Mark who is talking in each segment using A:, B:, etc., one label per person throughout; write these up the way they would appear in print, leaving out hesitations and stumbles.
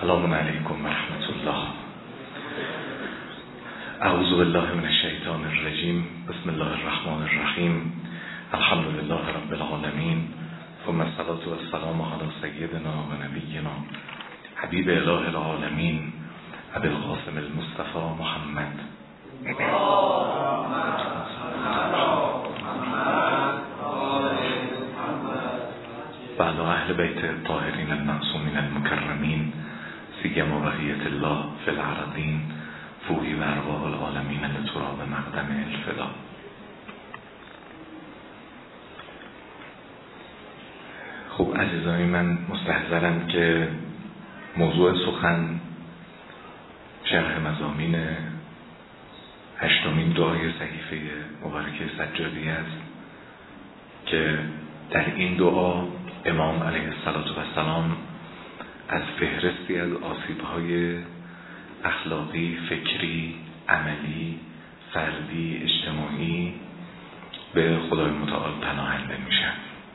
A: سلام علیکم و رحمت الله. اعوذ بالله من الشیطان الرجیم. بسم الله الرحمن الرحیم. الحمد لله رب العالمین. ثم الصلاة والسلام علی سیدنا و نبینا حبیب اله العالمین ابی القاسم المصطفى محمد و علی اهل بیت الطاهرین المعصومین المکرمین سیما بقیة الله فی الارضین فوقی و ارواح العالمین لتراب مقدم الفدا. خب عزیزانی من، مستحضرم که موضوع سخن شرح مضامین 8مین دعای صحیفه مبارکه سجادی است که در این دعا امام علیه السلام از فهرستی از آسیب‌های اخلاقی، فکری، عملی، فردی، اجتماعی به خدای متعال پناهنده میشن.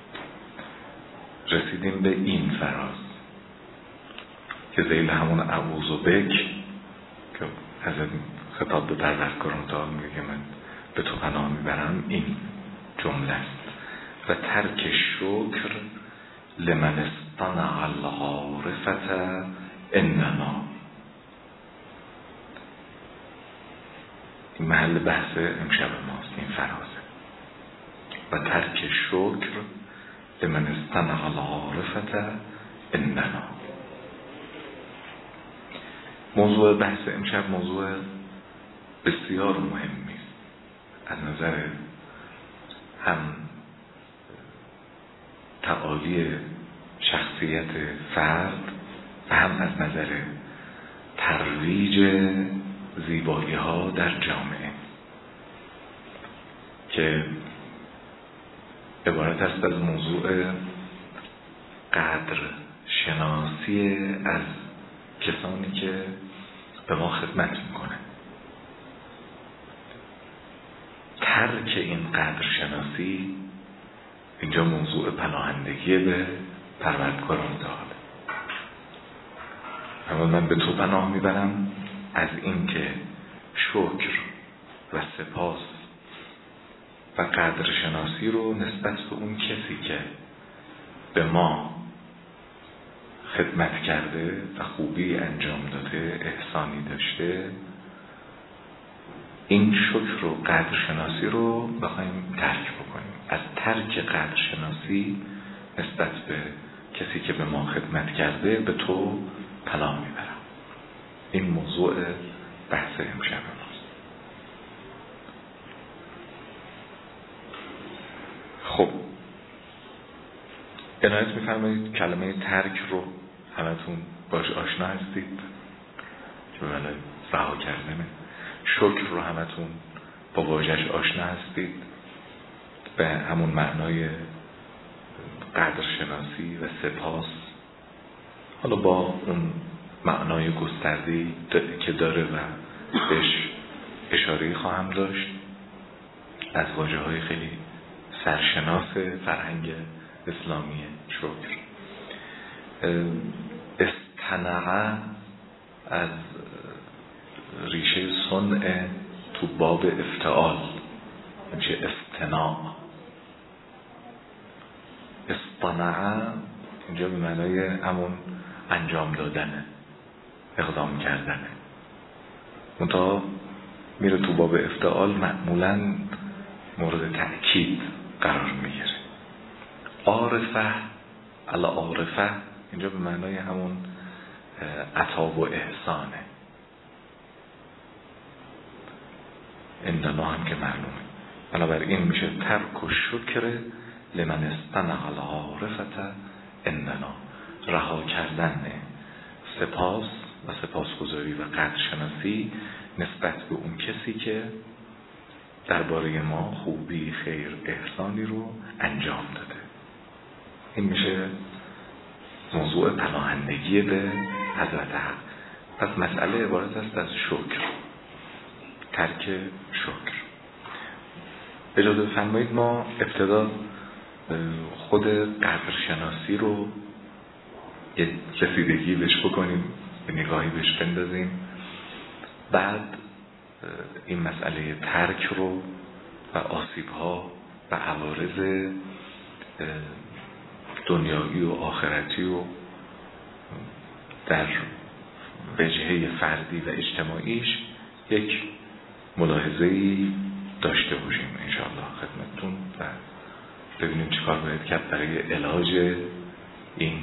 A: رسیدیم به این فراز که ذیل همون اعوذ بک که از خطاب به پروردگارم تعالی میگه که من به تو پناه میبرم، این جمله است. و ترک شکر لمن اصطنع العارفة انما. این محل بحث امشب ماست، این فرازه. و ترک شکر لمن اصطنع العارفة انما. موضوع بحث امشب موضوع بسیار مهمی است از نظر هم تعالی شخصیت فرد و هم از نظر ترویج زیبایی ها در جامعه، که عبارت است از موضوع قدر شناسی از کسانی که به ما خدمت میکنه. ترک این قدر شناسی اینجا موضوع پناهندگی به پروردگار متعال. اما من به تو پناه میبرم از این که شکر و سپاس و قدر شناسی رو نسبت به اون کسی که به ما خدمت کرده و خوبی انجام داده، احسانی داشته، این شکر و قدر شناسی رو بخوایم ترک بکنیم. از ترک قدر شناسی نسبت به کسی که به ما خدمت کرده به تو پناه میبرم. این موضوع بحث امشب ماست. خب عنایت میفرمایید کلمه ترک رو همتون باش آشنا هستید که به معنی رها کردنه. شکر رو همتون با واژه‌اش آشنا هستید، به همون معنای قدر شناسی و سپاس، حالا با اون معنای گسترده‌ای که داره و بهش اشاره خواهم داشت از واژه‌های خیلی سرشناس فرهنگ اسلامی. شکر استنعه از ریشه صنع تو باب افتعال میشه استناع. استنعه اینجا به معنای همون انجام دادنه، اقدام کردنه، منتها میره تو باب افتعال، معمولاً مورد تأکید قرار میگیره. عارفه، العارفه اینجا به معنای همون عطا و احسانه. اندنا هم که معلومه. بنابراین میشه ترک و شکر لمن استنع العارفة اندنا، رها کردن سپاس و سپاسگزاری و قدر شناسی نسبت به اون کسی که درباره ما خوبی، خیر، احسانی رو انجام داده. این میشه موضوع پناهندگی به حضرت حق. پس مسئله عبارت است از شکر، ترک شکر. اجازه بفرمایید ما ابتدا خود قدر شناسی رو یه رسیدگی بهش بکنیم به نگاهی بهش بندازیم. بعد این مسئله ترک رو و آسیب‌ها و عوارض دنیایی و آخرتی و در وجهه فردی و اجتماعیش یک ملاحظه‌ای داشته باشیم انشاءالله خدمتتون و ببینیم چیکار باید کرد برای علاج این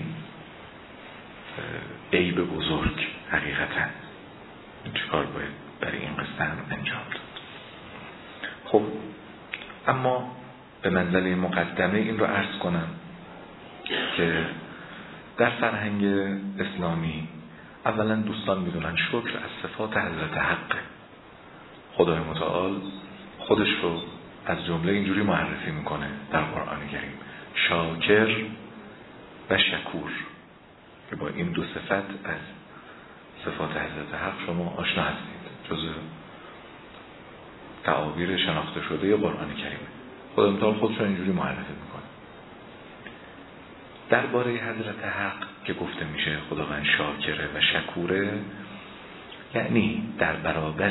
A: عیب بزرگ. حقیقتا چیکار باید برای این قصه هم انجام داد. خب اما به منزله مقدمه این رو عرض کنم که در فرهنگ اسلامی اولا دوستان میدونن شکر از صفات حضرت حق. خدای متعال خودش رو از جمله اینجوری معرفی میکنه در قرآن کریم: شاکر و شکور، که با این دو صفت از صفات حضرت حق شما آشنا هستید، جزء تعابیر شناخته شده قرآن کریمه. خدای متعال خودش رو اینجوری معرفی میکنه. درباره حضرت حق که گفته میشه خداوند شاکره و شکوره، یعنی در برابر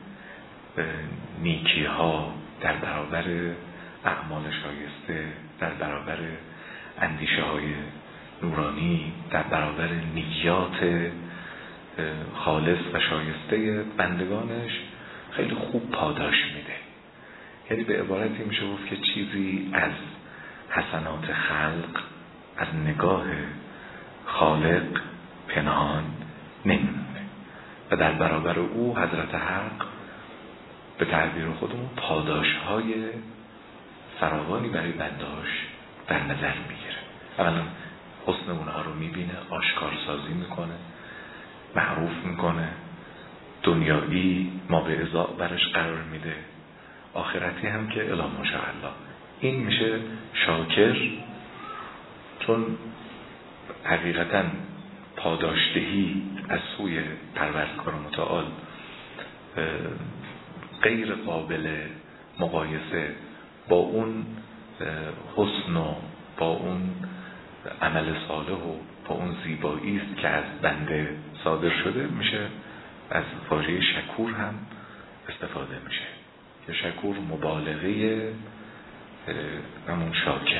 A: نیکی ها، در برابر اعمال شایسته، در برابر اندیشه های نورانی، در برابر نیات خالص و شایسته بندگانش خیلی خوب پاداش میده. یعنی به عبارتی میشه گفت که چیزی از حسنات خلق از نگاه خالق پنهان نمیمونه و در برابر او حضرت حق به تعبیر خودمون پاداش‌های فراوانی برای بندهاش در نظر میگیره. اولا حسن اونها رو میبینه، آشکارسازی میکنه، معروف میکنه، دنیایی ما به ازاء برش قرار میده، آخرتی هم که الا ماشاءالله. این میشه شاکر، چون حقیقتا پاداشدهی از سوی پروردگار متعال غیر قابل مقایسه با اون حسن و با اون عمل صالح و با اون زیبایی است که از بنده صادر شده. میشه از واژه شکور هم استفاده میشه که شکور مبالغه همون شاکر.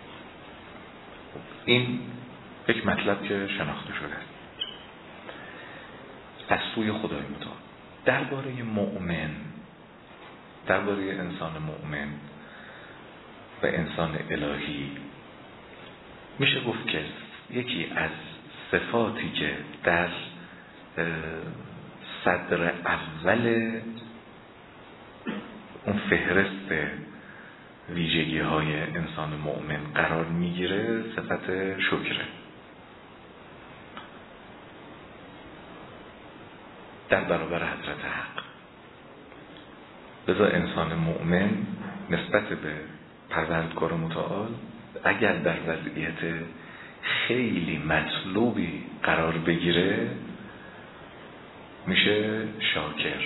A: این یک مطلب که شناخته شده از سوی خدای متعال. درباره مؤمن، درباره انسان مؤمن و انسان الهی میشه گفت که یکی از صفاتی که در صدر اول اون فهرست ویژگی های انسان مؤمن قرار میگیره صفت شکره. در برابر حضرت حق لذا انسان مؤمن نسبت به پروردگار متعال اگر در وضعیت خیلی مطلوبی قرار بگیره میشه شاکر.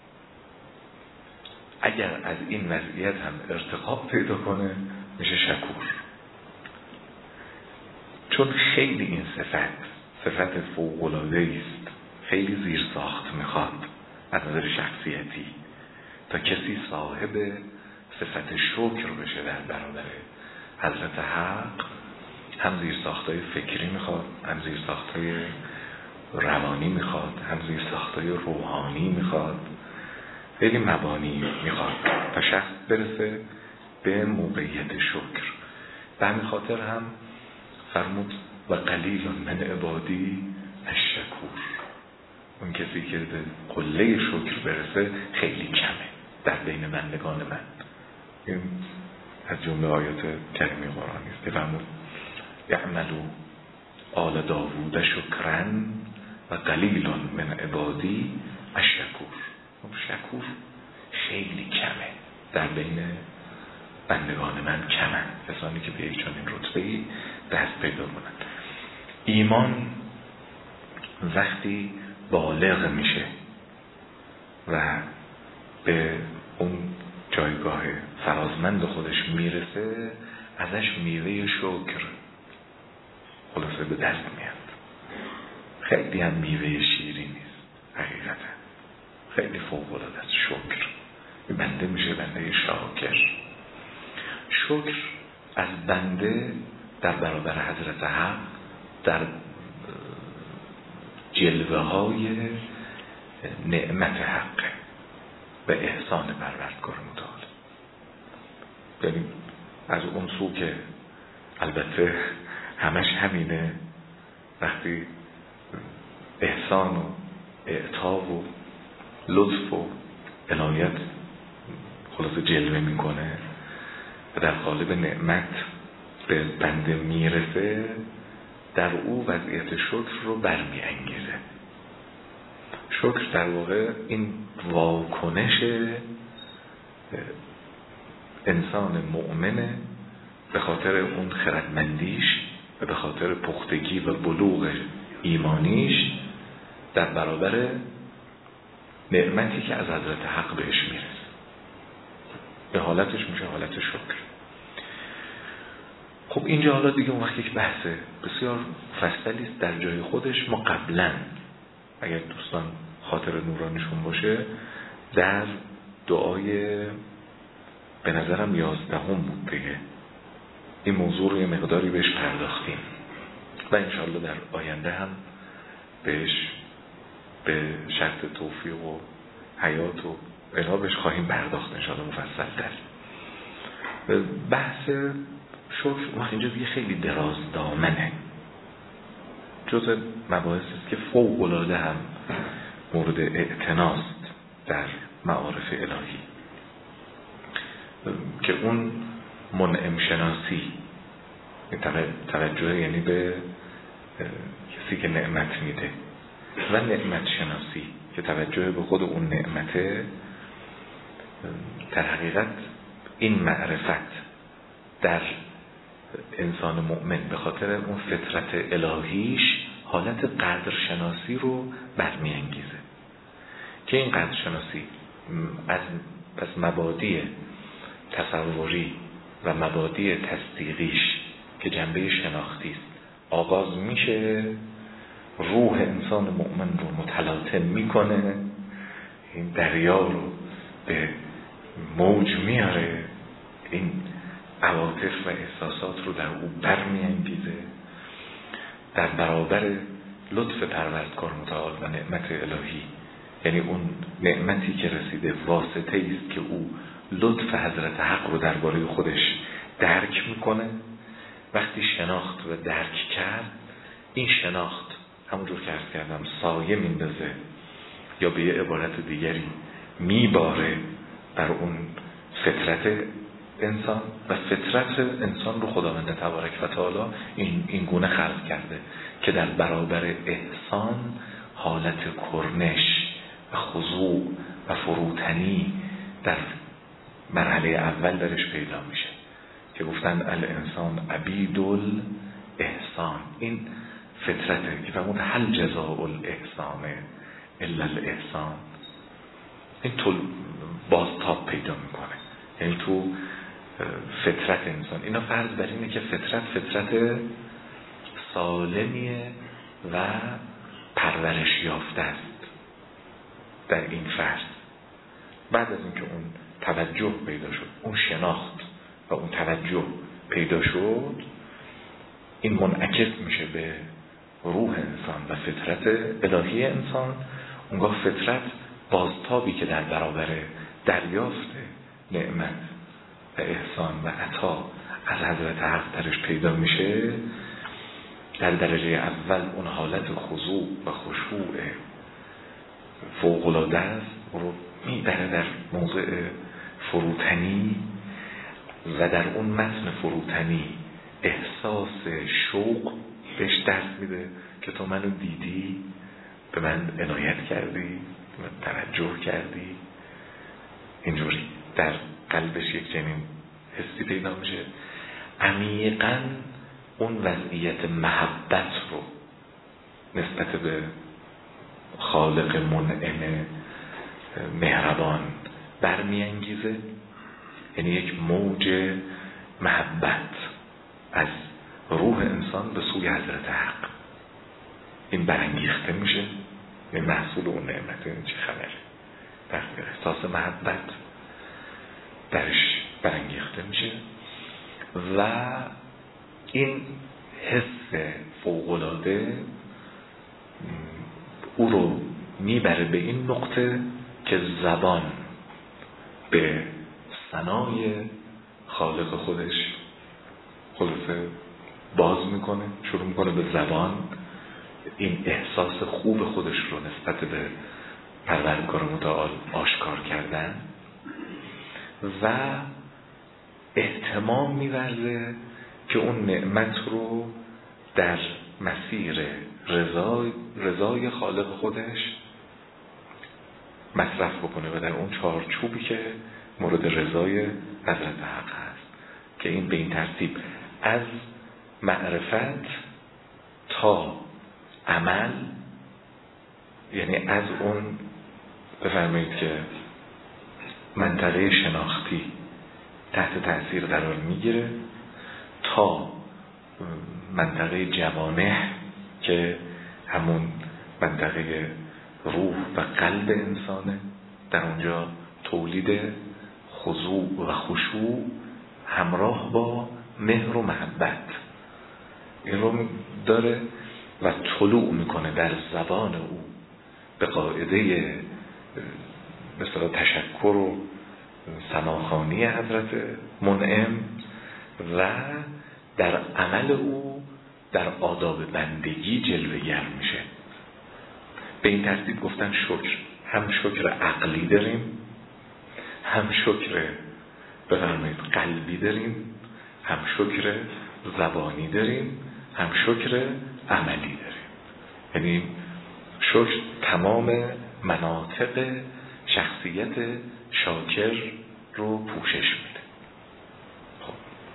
A: اگر از این وضعیت هم ارتقا پیدا کنه میشه شکور. چون خیلی این صفت فوق‌العاده است، خیلی زیر ساخت میخواد از نظر شخصیتی تا کسی صاحب صفت شکر بشه در برابر حضرت حق. هم زیر ساختای فکری میخواد، هم زیر ساختای روانی میخواد، هم زیر ساختای روحانی میخواد، خیلی مبانی میخواد تا شخص برسه به موقعیت شکر. به همین خاطر هم فرمود و قلیل من عبادی الشکور. اون کسی که به قله شکر برسه خیلی کمه در بین بندگان من. این از جمله آیات کریمه قرآنی است که فرمود اعملوا آل داوود شکرن و قلیل من عبادی الشکور. شکور خیلی کمه در بین بندگان من، کمن کسانی که به یک چنین رتبه‌ای دست پیدا کنند. ایمان وقتی بالغ میشه و به اون جایگاه فرازمند خودش میرسه، ازش میوه شکر خلاصه به دست میاد. خیلی هم میوه شیری نیست حقیقتا، خیلی فوق العاده است. شکر بنده میشه بنده شاکر. شکر از بنده در برابر حضرت حق در جلوه های نعمت حق و احسان پروردگار متعال. یعنی از اون سو که البته همش همینه، وقتی احسان و اعطا و لطف و عنایت خلاصه جلوه میکنه و در قالب نعمت به بنده میرسه، در او وضعیت شکر رو برمی انگیزه. شکر در واقع این واکنش انسان مؤمنه به خاطر اون خردمندیش و به خاطر پختگی و بلوغ ایمانیش در برابر نعمتی که از حضرت حق بهش میرسه. به حالتش میشه حالت شکر. خب اینجا حالا دیگه اون وقت یک بحث بسیار مفصلی است در جای خودش. ما قبلا اگر دوستان خاطر نورانیشون باشه در دعای به نظرم 11 بود دیگه این موضوع رو یه مقداری بهش پرداختیم و انشاءالله در آینده هم بهش به شرط توفیق و حیات و الا بهش خواهیم پرداخت انشاءالله مفصل تر. بحث شکر وقت اینجا دیگه خیلی دراز دامنه، جز مباحث است که فوق العاده هم مورد اعتناست در معارف الهی، که اون منعم شناسی توجه یعنی به کسی که نعمت میده و نعمت شناسی که توجه به خود اون نعمته. در حقیقت این معرفت در انسان مؤمن به خاطر اون فطرت الهیش حالت قدرشناسی رو برمیانگیزه که این قدرشناسی از مبادی تصوری و مبادی تصدیقیش که جنبه شناختی است آغاز میشه، روح انسان مؤمن رو متلاطم میکنه، این دریا رو به موج میاره، این عواطف و احساسات رو در او برمیانگیزه، در برابر لطف پروردگار متعال و نعمت الهی، یعنی اون نعمتی که رسیده واسطه است که او لطف حضرت حق رو درباره خودش درک میکنه. وقتی شناخت و درک کرد، این شناخت همونجور که عرض کردم سایه میندازه یا به یه عبارت دیگری میباره بر اون فطرت انسان و فطرت انسان رو خداوند تبارک و تعالی این گونه خلق کرده که در برابر احسان حالت کرنش و خضوع و فروتنی در مرحله اول درش پیدا میشه که گفتن الانسان عبید الاحسان. این فطرته که فرمود هل جزاء الاحسان الا الاحسان. این بازتاب پیدا میکنه، یعنی تو فطرت انسان. اینا فرض بر اینه که فطرت سالمیه و پرورش یافته است. در این فرض بعد از اینکه اون توجه پیدا شد، اون شناخت و اون توجه پیدا شد، این منعکس میشه به روح انسان و فطرت الهی انسان. اونگاه فطرت بازتابی که در برابر دریافت نعمت و احسان و عطا از حضرت حق درش پیدا میشه، در درجه اول اون حالت خضوع و خشوع فوق‌العاده است، رو میبره در موضع فروتنی و در اون متن فروتنی احساس شوق بهش دست میده که تو منو دیدی، به من عنایت کردی، به من توجه کردی. اینجوری در قلبش یک چنین حسی پیدا میشه، عمیقاً اون وضعیت محبت رو نسبت به خالق منعم مهربان برمیانگیزه. یعنی یک موج محبت از روح انسان به سوی حضرت حق این برانگیخته میشه، این محصول اون نعمت. این چه خبره؟ وقتی احساس محبت درش برانگیخته میشه و این حس فوق‌العاده او رو میبره به این نقطه که زبان به ثنای خالق خودش باز میکنه، شروع میکنه به زبان این احساس خوب خودش رو نسبت به پروردگار متعال آشکار کردن و اهتمام می‌ورزه که اون نعمت رو در مسیر رضای خالق خودش مصرف بکنه و در اون چارچوبی که مورد رضای حضرت حق هست، که این به این ترتیب از معرفت تا عمل، یعنی از اون بفرمایید که منطقه شناختی تحت تأثیر قرار میگیره تا منطقه جوانح که همون منطقه روح و قلب انسانه، در اونجا تولید خضوع و خشوع همراه با مهر و محبت این رو داره و طلوع میکنه در زبان او به قاعده مثلا تشکر و ثناخوانی حضرت منعم و در عمل او در آداب بندگی جلوه‌گر میشه. به این ترتیب گفتن شکر، هم شکر عقلی داریم، هم شکر بفرمایید قلبی داریم، هم شکر زبانی داریم، هم شکر عملی داریم. یعنی شکر تمام مناطق شخصیت شاکر رو پوشش میده. خب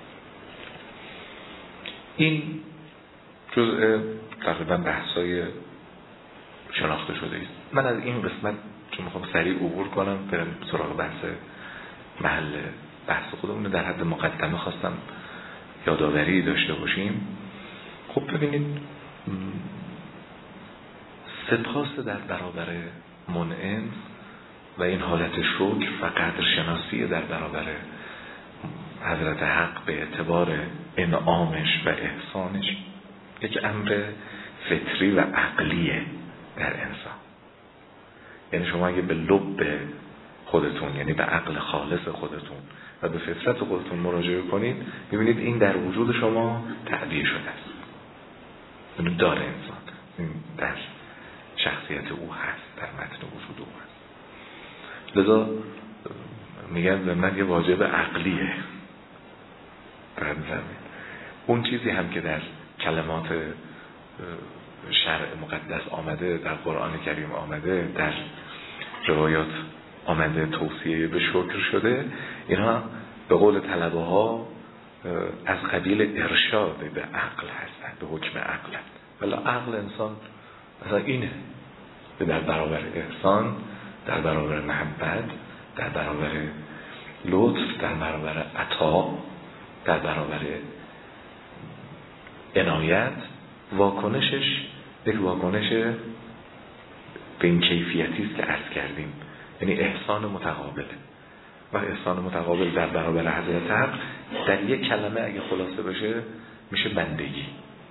A: این جزء تقریبا بحثای شناخته شده است. من از این قسمت چون میخوام سریع عبور کنم برم سراغ محل بحث خودمون، در حد مقدمه خواستم یادآوری داشته باشیم. خب ببینید سپاس در برابر منعم و این حالت شکر و قدرشناسی در برابر حضرت حق به اعتبار انعامش و احسانش یک امر فطری و عقلیه در انسان. یعنی شما اگه به لب خودتون، یعنی به عقل خالص خودتون و به فطرت خودتون مراجعه کنید، میبینید این در وجود شما تعبیه شده است. اینو داره انسان، این در شخصیت او هست، در متن وجود او هست. لذا میگن به من یه واجب عقلیه. اون چیزی هم که در کلمات شرع مقدس آمده، در قرآن کریم آمده، در روایات آمده توصیه به شکر شده، اینها به قول طلبه ها از قبیل ارشاد به عقل هستند، به حکم عقل. ولی عقل انسان مثلا اینه، در برابر احسان، در برابر محبت، در برابر لطف، در برابر عطا، در برابر عنایت، واکنشش یک واکنش به این کیفیتی است که عرض کردیم، یعنی احسان متقابله. و احسان متقابل در برابر حضرت حق در یک کلمه اگه خلاصه بشه میشه بندگی.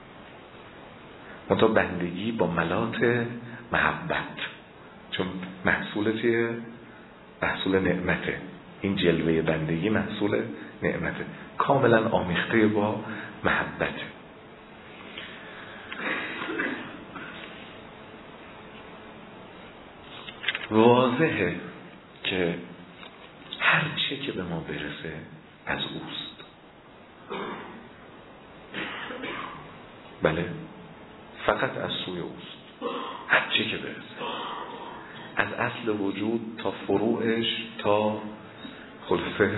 A: منتها بندگی با ملات محبت، چون محصول چیه؟ محصول نعمته. این جلوه بندگی محصول نعمته، کاملا آمیخته با محبته. واضحه که هر چه که به ما برسه از اوست. بله، فقط از سوی اوست. هر چه که برسه، از اصل وجود تا فروعش تا خلاصه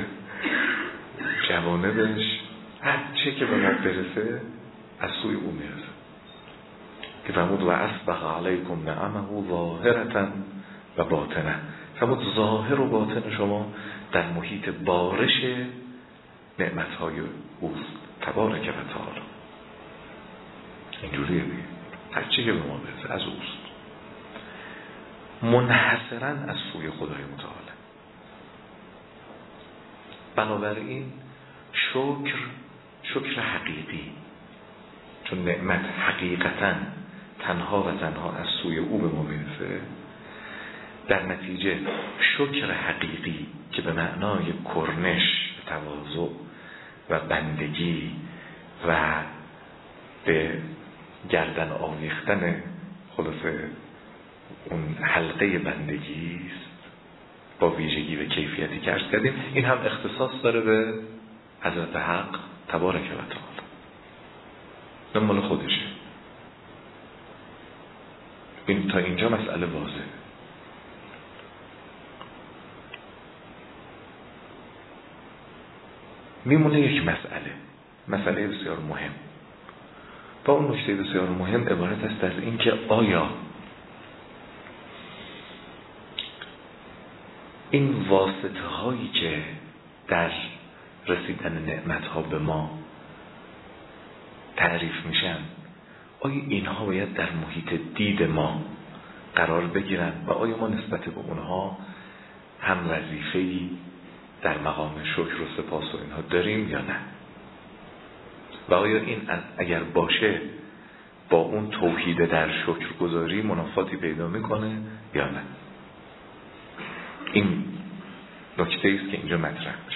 A: جوانبش، هر چه که به ما برسه از سوی او میرسه. که فرمود و اسبغ علیکم نعمه ظاهرة و باطنه. فرمود ظاهر و باطن شما در محیط بارش نعمتهای اوست، تبارک و تعالی. اینجوریه دیگه. هرچی که به ما برسه از اوست، منحصراً از سوی خدای متعال. بنابراین شکر حقیقی، چون نعمت حقیقتاً تنها و تنها از سوی او به ما میرسه، در نتیجه شکر حقیقی که به معنای کرنش، تواضع و بندگی و به گردن آویختن خلاصه اون حلقه بندگی است با ویژگی و کیفیتی که عرض کردیم، این هم اختصاص داره به حضرت حق تبارک و تعالی، نه مال خودشه. این تا اینجا مسئله واضحه. میمونه یک مسئله بسیار مهم و اون نکته بسیار مهم عبارت است از این که آیا این واسطه هایی که در رسیدن نعمت ها به ما تعریف میشن، آیا اینها باید در محیط دید ما قرار بگیرن و آیا ما نسبت به اونها هم وظیفه‌ای در مقام شکر و سپاس و اینها داریم یا نه؟ و آیا این اگر باشه با اون توحید در شکرگزاری منافاتی پیدا میکنه یا نه؟ این نکته است که اینجا مطرح میشه.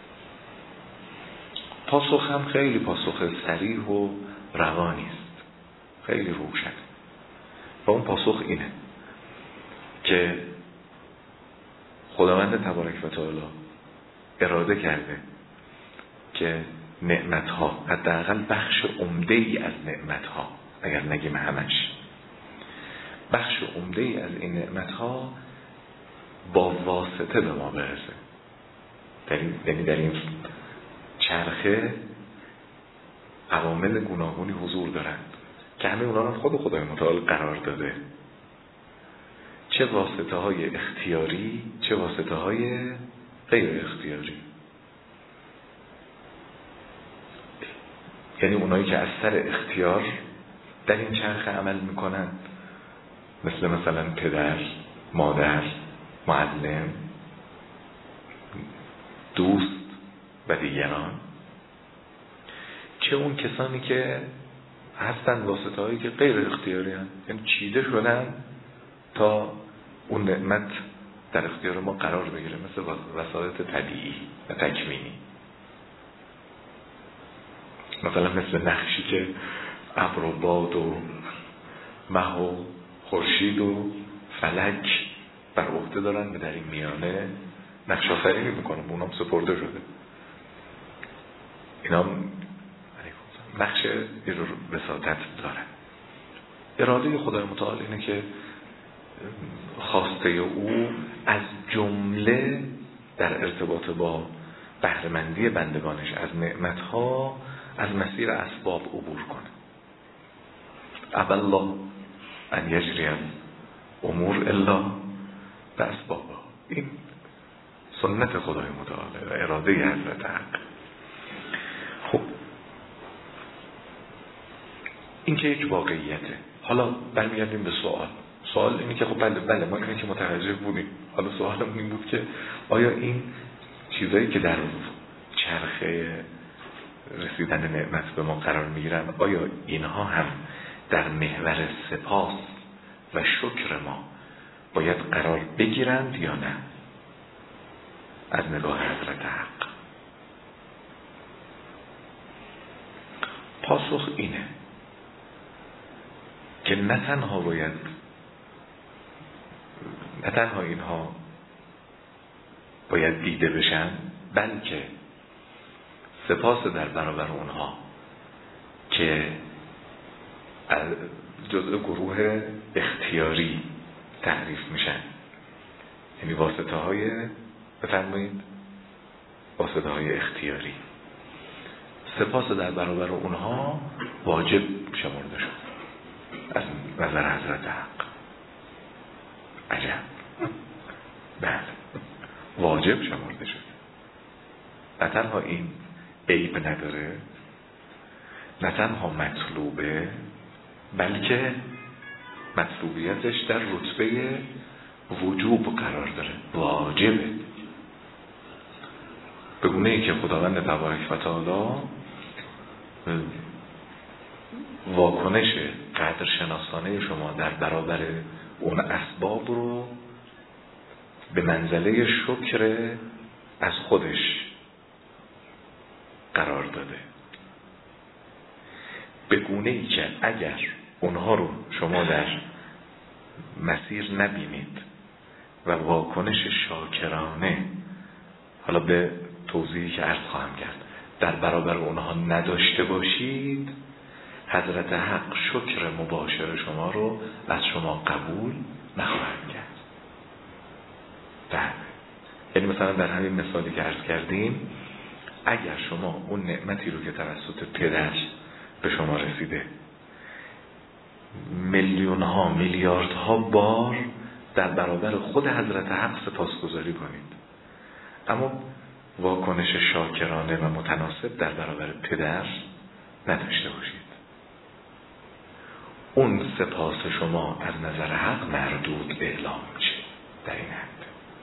A: پاسخ هم خیلی پاسخ صریح و روانی است، خیلی روشن. و اون پاسخ اینه که خداوند تبارک و تعالی اراده کرده که نعمت‌ها، حداقل بخش عمده‌ای از نعمت‌ها، اگر نگیم همش، بخش عمده‌ای از این نعمت‌ها با واسطه به ما برسه. یعنی در این چرخه عوامل گوناگونی حضور دارند که همه اونا رو خود خدای متعال قرار داده، چه واسطه های اختیاری چه واسطه های غیر اختیاری. یعنی اونایی که از سر اختیار در این چرخه عمل میکنن، مثلا پدر، مادر، معلم، دوست و دیگران، چه اون کسانی که هستن واسطه هایی که غیر اختیاری هستن، یعنی چیده شدن تا اون نعمت در اختیار ما قرار بگیره، مثل وسایط طبیعی و تکوینی، مثلا مثل نقشی که ابر و باد و مه و خورشید و فلک بر عهده دارن و در این میانه نقش آفرینی میکنن، اونام سپرده شده. اینا نقش وساطت دارن. اراده خدای متعال اینه که خواسته او از جمله در ارتباط با بهره‌مندی بندگانش از نعمتها از مسیر اسباب عبور کنه. ابى الله ان یجری الامور الا باسبابها. این سنت خدای متعال و اراده حضرت حق. خب این که یک واقعیته. حالا برمیگردیم به سوال اینه که خب بله ما اینه که متوجه بودیم. حالا سوالمون این بود که آیا این چیزایی که در چرخه رسیدن نعمت به ما قرار میگیرن، آیا اینها هم در محور سپاس و شکر ما باید قرار بگیرند یا نه؟ از نگاه حضرت حق پاسخ اینه که نه تنها اینها باید دیده بشن، بلکه سپاس در برابر اونها که جزء گروه اختیاری تعریف میشن، یعنی واسطه های اختیاری، سپاس در برابر اونها واجب شمرده شد از نظر حضرت حق. عجب، بله واجب شمرده شد. نه تنها این عیب نداره، نه تنها مطلوبه، بلکه مطلوبیتش در رتبه وجوب قرار داره، واجبه. به گونه ای که خداوند تبارک و تعالی واکنش قدر شناسانه شما در برابر اون اسباب رو به منزله شکر از خودش قرار داده، به گونه ای که اگر اونها رو شما در مسیر نبینید و واکنش شاکرانه، حالا به توضیحی که عرض خواهم کرد، در برابر اونها نداشته باشید، حضرت حق شکر مباشر شما رو از شما قبول نخواهد کرد. یعنی مثلا در همین مثالی که عرض کردیم، اگر شما اون نعمتی رو که توسط پدر به شما رسیده میلیون ها میلیاردها بار در برابر خود حضرت حق سپاسگزاری کنید، اما واکنش شاکرانه و متناسب در برابر پدر نداشته باشید، اون سپاس شما از نظر حق مردود اعلام میشه. در این حد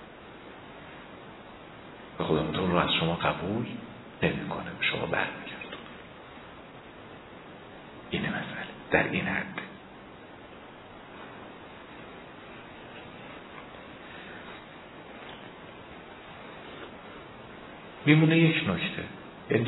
A: و خداوندتون رو از شما قبول نمیکنه، به شما برمیگردونه. اینه مسئله، در این حد. میمونه یک نکته، این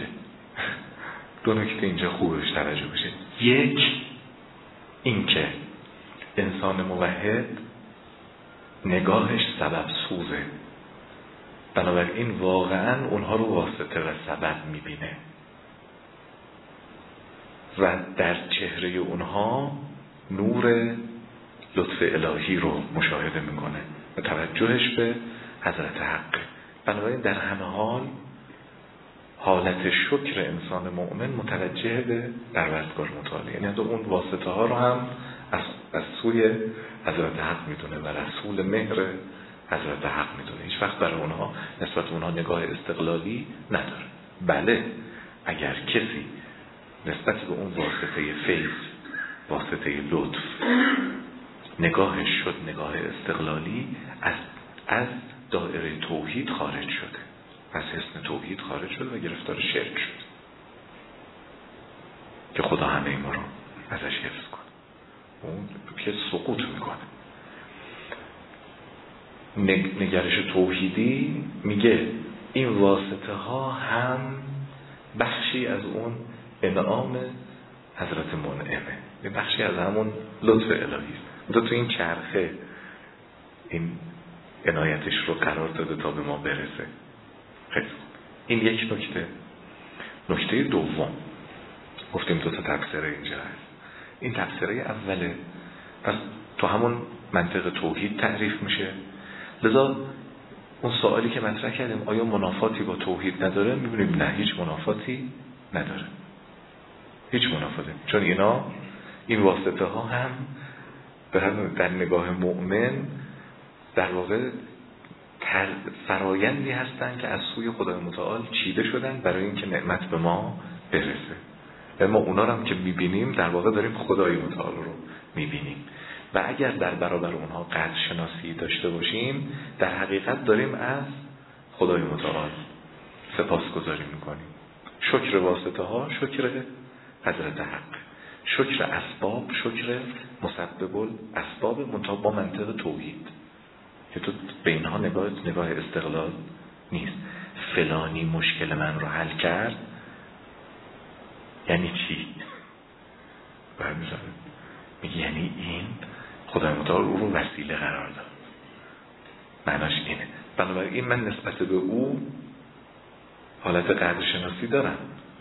A: دو نکته اینجا خوبش توجه بشه. یک، این که انسان موحد نگاهش سبب سوزه، بنابراین واقعا اونها رو واسطه و سبب میبینه و در چهره اونها نور لطف الهی رو مشاهده میکنه و توجهش به حضرت حق. بنابراین در همه حال حالت شکر انسان مؤمن متوجه به پروردگار متعال، یعنی اون واسطه ها رو هم از سوی حضرت حق میدونه و رسول مهر حضرت حق میدونه. هیچ وقت برای اونها نسبت اونها نگاه استقلالی نداره. بله، اگر کسی نسبت به اون واسطه فیض، واسطه لطف نگاهش شد نگاه استقلالی، از دایره توحید خارج شده، از حسن توحید خارج شده و گرفتار شرک شد که خدا همه ما رو ازش حفظ کنه. اون که سقوط میکنه. نگرش توحیدی میگه این واسطه ها هم بخشی از اون انعام حضرت منعمه، یه بخشی از همون لطف الهی است. تو این چرخه این عنایتش رو قرار داده تا به ما برسه. خیلی این یک نکته. نکته دوم، گفتیم دو تا تفسیره اینجا هست. این تفسیره اوله، پس تو همون منطق توحید تعریف میشه. لذا اون سوالی که مطرح کردیم آیا منافاتی با توحید نداره، میبینیم نه، هیچ منافاتی نداره، هیچ منافاتی، چون این واسطه ها هم در نگاه مؤمن در واقع فرایندی هستن که از سوی خدای متعال چیده شدن برای اینکه نعمت به ما برسه و ما اونا رو هم که میبینیم در واقع داریم خدای متعال رو میبینیم و اگر در برابر اونها قدر شناسی داشته باشیم در حقیقت داریم از خدای متعال سپاسگزاری میکنیم. شکر واسطه ها شکر حضرت حق، شکر اسباب شکر مسبب الاسباب، منتها با منطق توحید که تو به اینها نگاه استقلال نیست. فلانی مشکل من رو حل کرد یعنی چی؟ میگه یعنی این خدای متعال او رو وسیله قرار داد، معناش اینه. بنابراین من نسبت به او حالت قدر شناسی دارم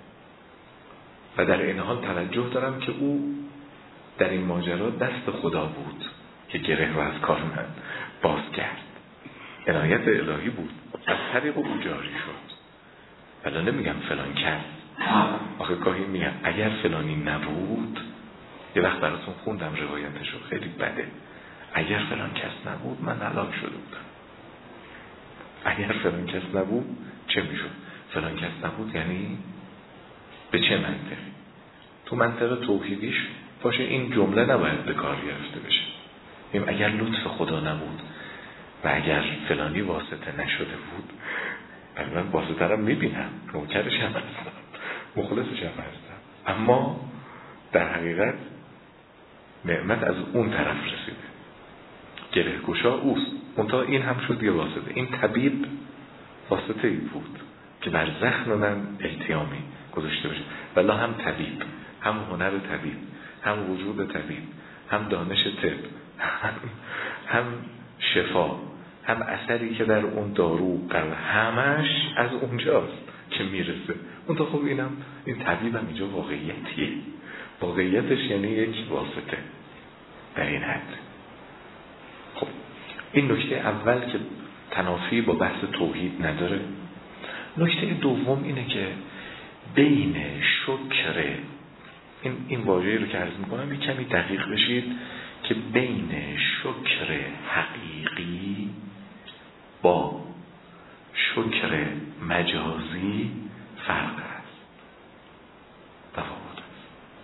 A: و در این حال توجه دارم که او در این ماجرا دست خدا بود که گره رو از کار من باز کرد، عنایت الهی بود، از طریق او جاری شد. ولی نمیگم فلان کس، آخه گاهی میگم اگر فلانی نبود، یه وقت براتون خوندم روایتشو، خیلی بده، اگر فلان کس نبود من هلاک شده بودم. اگر فلان کس نبود چه میشد؟ فلان کس نبود یعنی به چه منطقی؟ تو منطق توحیدیش باشه این جمله نباید به کار گرفته بشه. اگر لطف خدا نبود و اگر فلانی واسطه نشده بود، من واسطه رو میبینم، نوکرش هم هستم، مخلصش هم هستم، اما در حقیقت نعمت از اون طرف رسیده، گره گشا اوست. منتها این هم شد یه واسطه. این طبیب واسطه ای بود که بر زخم من التیامی گذاشته بشه. والله هم طبیب، هم هنر طبیب، هم وجود طبیب، هم دانش طب، هم شفا، هم اثری که در اون دارو قرار، همش از اونجاست که میرسه. اون تا خب این طبیبم اینجا واقعیتیه. واقعیتش یعنی یک واسطه در این حد. خب این نکته اول که تنافی با بحث توحید نداره. نکته دوم اینه که بین شکر، این واژه‌ای رو که عرض میکنم یک کمی دقیق بشید، که بین شکر حقیقی با شکر مجازی فرق است، تفاوت است.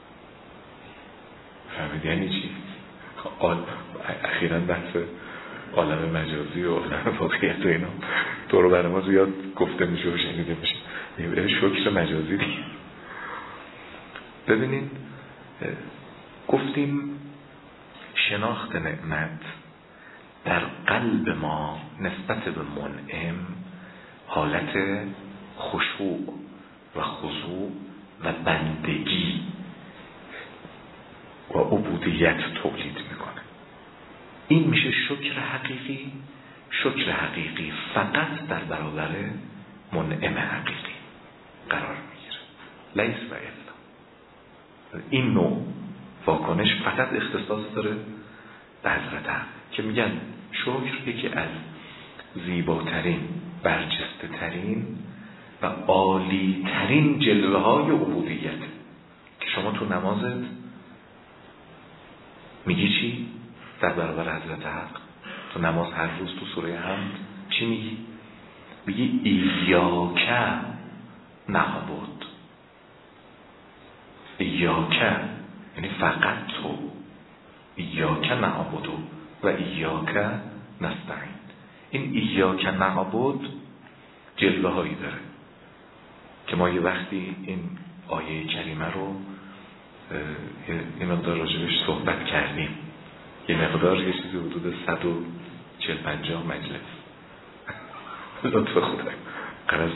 A: فهمید یعنی چی؟ اخیراً بحث عالم مجازی و عالم واقعیت و اینا تو رو برای ما زیاد گفته میشه و شنیده میشه. شکر مجازی دیگه. ببینید گفتیم شناخت نعمت در قلب ما نسبت به منعم حالت خشوع و خضوع و بندگی و عبودیت تولید میکنه. این میشه شکر حقیقی. شکر حقیقی فقط در برابر منعم حقیقی قرار میگیره، لیس و الا. این نوع واکنش فقط اختصاص داره به حضرت حق که میگن شکر یکی از زیباترین، برجسته ترین و عالی ترین جلوه های عبودیت. که شما تو نمازت میگی چی؟ در برابر حضرت حق تو نماز هر روز تو سوره حمد چی میگی؟ میگی ایاک نعبد. ایاک یعنی فقط تو، ایاک نعبد و ایاک نستعین. این ایاک نعبد جلوه هایی داره که ما یه وقتی این آیه کریمه رو یه مقدار راجبش صحبت کردیم، یه مقدار یه چیزی حدود 140-150 مجلس. لطف خدا قرص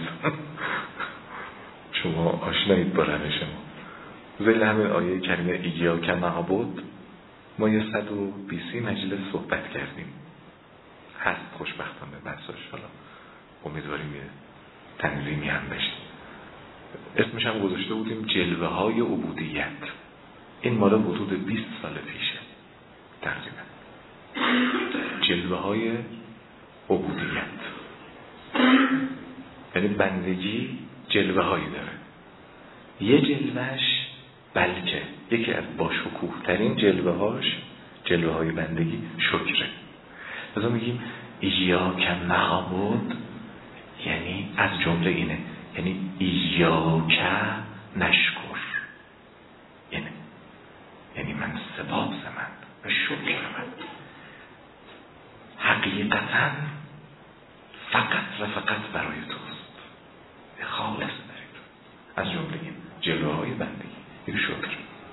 A: شما آشنایید با روش ما. زیل همین آیه کریمه ایاک نعبد ما یه 120 مجلس صحبت کردیم. هست خوشبختانه بحثاش، حالا امیدواریم یه تنظیمی هم بشه. اسمش هم گذاشته بودیم جلوه های عبودیت. این مال حدود 20 سال پیشه تقریبا. جلوه های عبودیت یعنی بندگی جلوه هایی داره. یه جلوهش بلکه یکی از باشکوه ترین جلوه هاش، جلوه های بندگی شکره. لذا میگیم ایاک نعبد، یعنی از جمله اینه، یعنی ایاک نشکر، یعنی من سپاس من و شکر من حقیقتا فقط و فقط برای توست، خالص برای تو. از جمله این جلوه های بندگی این شکر،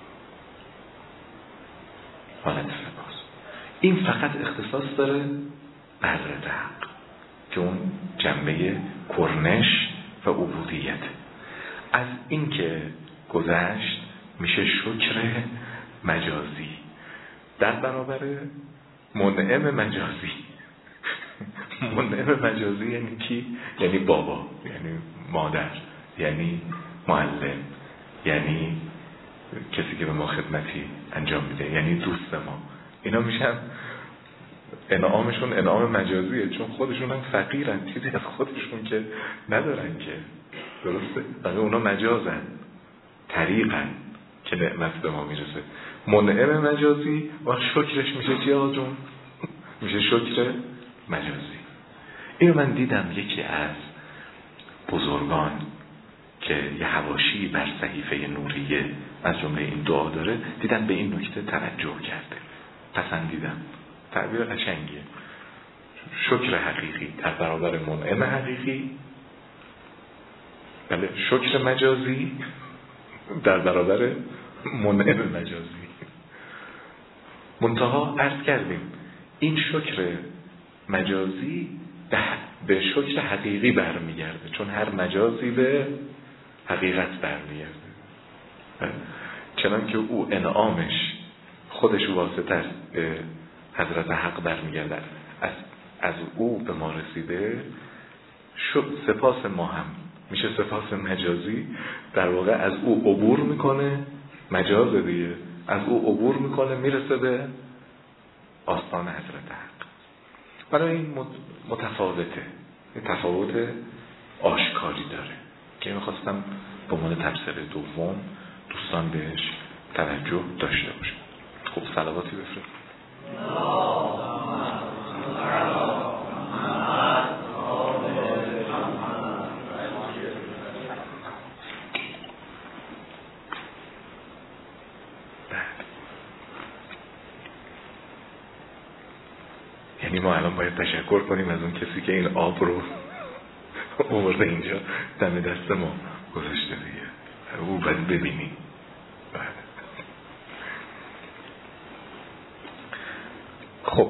A: حالت سپاس. این فقط اختصاص داره به حضرت حق که اون جنبه کرنش و عبودیت. از این که گذشت میشه شکر مجازی در برابر منعم مجازی. منعم مجازی یعنی کی؟ یعنی بابا، یعنی مادر، یعنی معلم، یعنی کسی که به ما خدمتی انجام میده، یعنی دوست ما. اینا میشن انعامشون انعام مجازیه، چون خودشون هم فقیرن، چیزی از خودشون که ندارن که، درسته؟ بقیه اونا مجازن، طریقن که نعمت به ما میرسه. منعم مجازی و شکرش میشه چی آقا جون؟ میشه شکر مجازی. اینو من دیدم یکی از بزرگان که یه حواشی بر صحیفه نوریه از جمله این دعا داره، دیدم به این نکته توجه کرده، پسندیدم. تعبیر قشنگیه. شکر حقیقی در برابر منعم حقیقی، بله، شکر مجازی در برابر منعم مجازی. منتها عرض کردیم این شکر مجازی به شکر حقیقی برمیگرده، چون هر مجازی به حقیقت برمیگرده. چنان که او انعامش خودش واسطه است به حضرت حق برمیگرده، از او به ما رسیده، سپاس ما هم میشه سپاس مجازی. در واقع از او عبور میکنه، مجاز دیگه، از او عبور میکنه میرسه به آستان حضرت حق. برای این متفاوته، این تفاوت آشکاری داره که میخواستم به عنوان تفسیر دوم دوستان بهش توجه داشته باشن. خب صلواتی بفرست. یعنی ما الان باید تشکر کنیم از اون کسی که این آب رو آورده اینجا دم دست ما گذاشته دیگه. او باید ببینیم. خب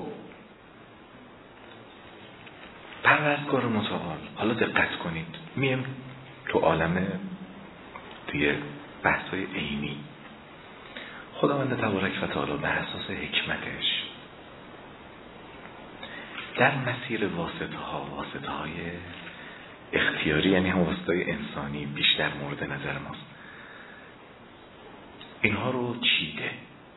A: پروردگار متعال، حالا دقت کنید، میم تو عالم دیگه بحثای عینی. خداوند تبارک و تعالی به اساس حکمتش در مسیر واسطه های اختیاری، یعنی هم واسطه های انسانی بیشتر مورد نظر ماست، اینها رو چیده.